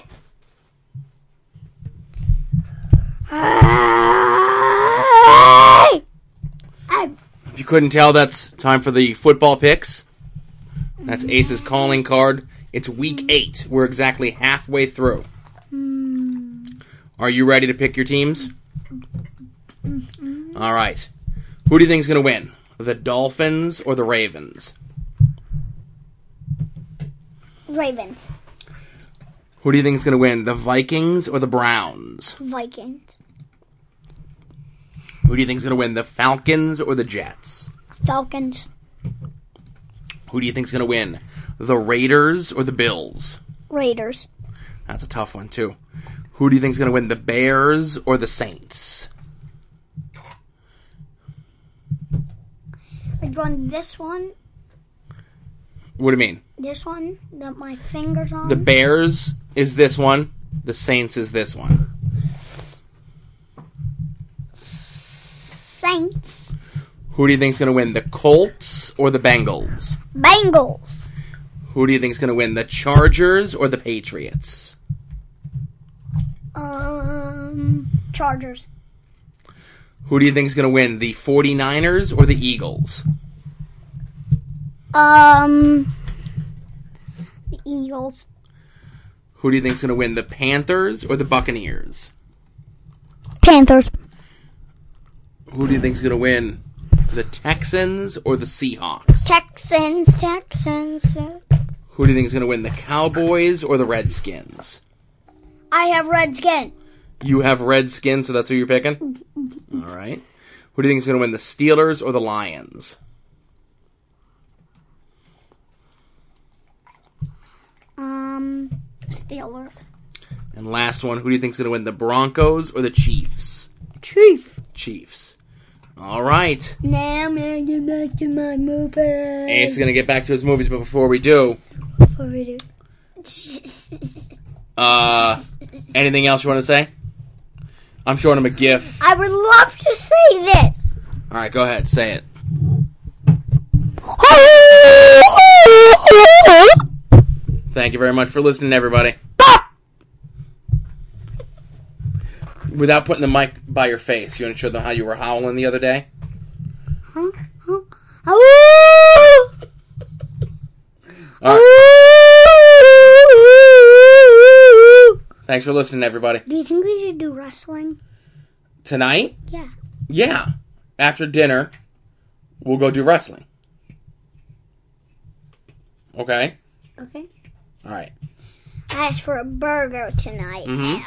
If you couldn't tell, that's time for the football picks. That's Ace's calling card. It's week 8. We're exactly halfway through. Are you ready to pick your teams? All right. Who do you think is going to win? The Dolphins or the Ravens?
Ravens.
Who do you think is going to win? The Vikings or the Browns?
Vikings.
Who do you think is going to win? The Falcons or the Jets?
Falcons.
Who do you think is going to win? The Raiders or the Bills?
Raiders.
That's a tough one, too. Who do you think is going to win? The Bears or the Saints?
We're going this one.
What do you mean?
This one that my finger's on.
The Bears is this one. The Saints is this one.
Saints.
Who do you think is going to win? The Colts or the Bengals?
Bengals.
Who do you think is going to win? The Chargers or the Patriots?
Chargers.
Who do you think is going to win? The 49ers or the Eagles?
The Eagles.
Who do you think is going to win? The Panthers or the Buccaneers?
Panthers.
Who do you think is going to win? The Texans or the Seahawks?
Texans.
Who do you think is going to win? The Cowboys or the Redskins?
I have Redskin.
You have Redskins, so that's who you're picking? All right. Who do you think is going to win? The Steelers or the Lions?
Steelers.
And last one, who do you think is going to win? The Broncos or the Chiefs? Chiefs. All right.
Now I'm going to get back to my movie.
Ace is going to get back to his movies, but before we do... anything else you want to say? I'm showing him a GIF.
I would love to say this.
All right, go ahead. Say it. Thank you very much for listening, everybody. Without putting the mic by your face, you want to show them how you were howling the other day? All right. Thanks for listening, everybody.
Do you think we should do wrestling?
Tonight?
Yeah.
Yeah. After dinner, we'll go do wrestling. Okay?
Okay.
All right.
I asked for a burger tonight.
Mm-hmm.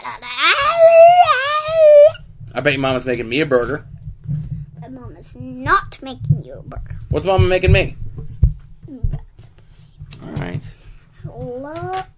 I bet your mama's making me a burger.
My mama's not making you a burger.
What's mama making me? All right.
Love.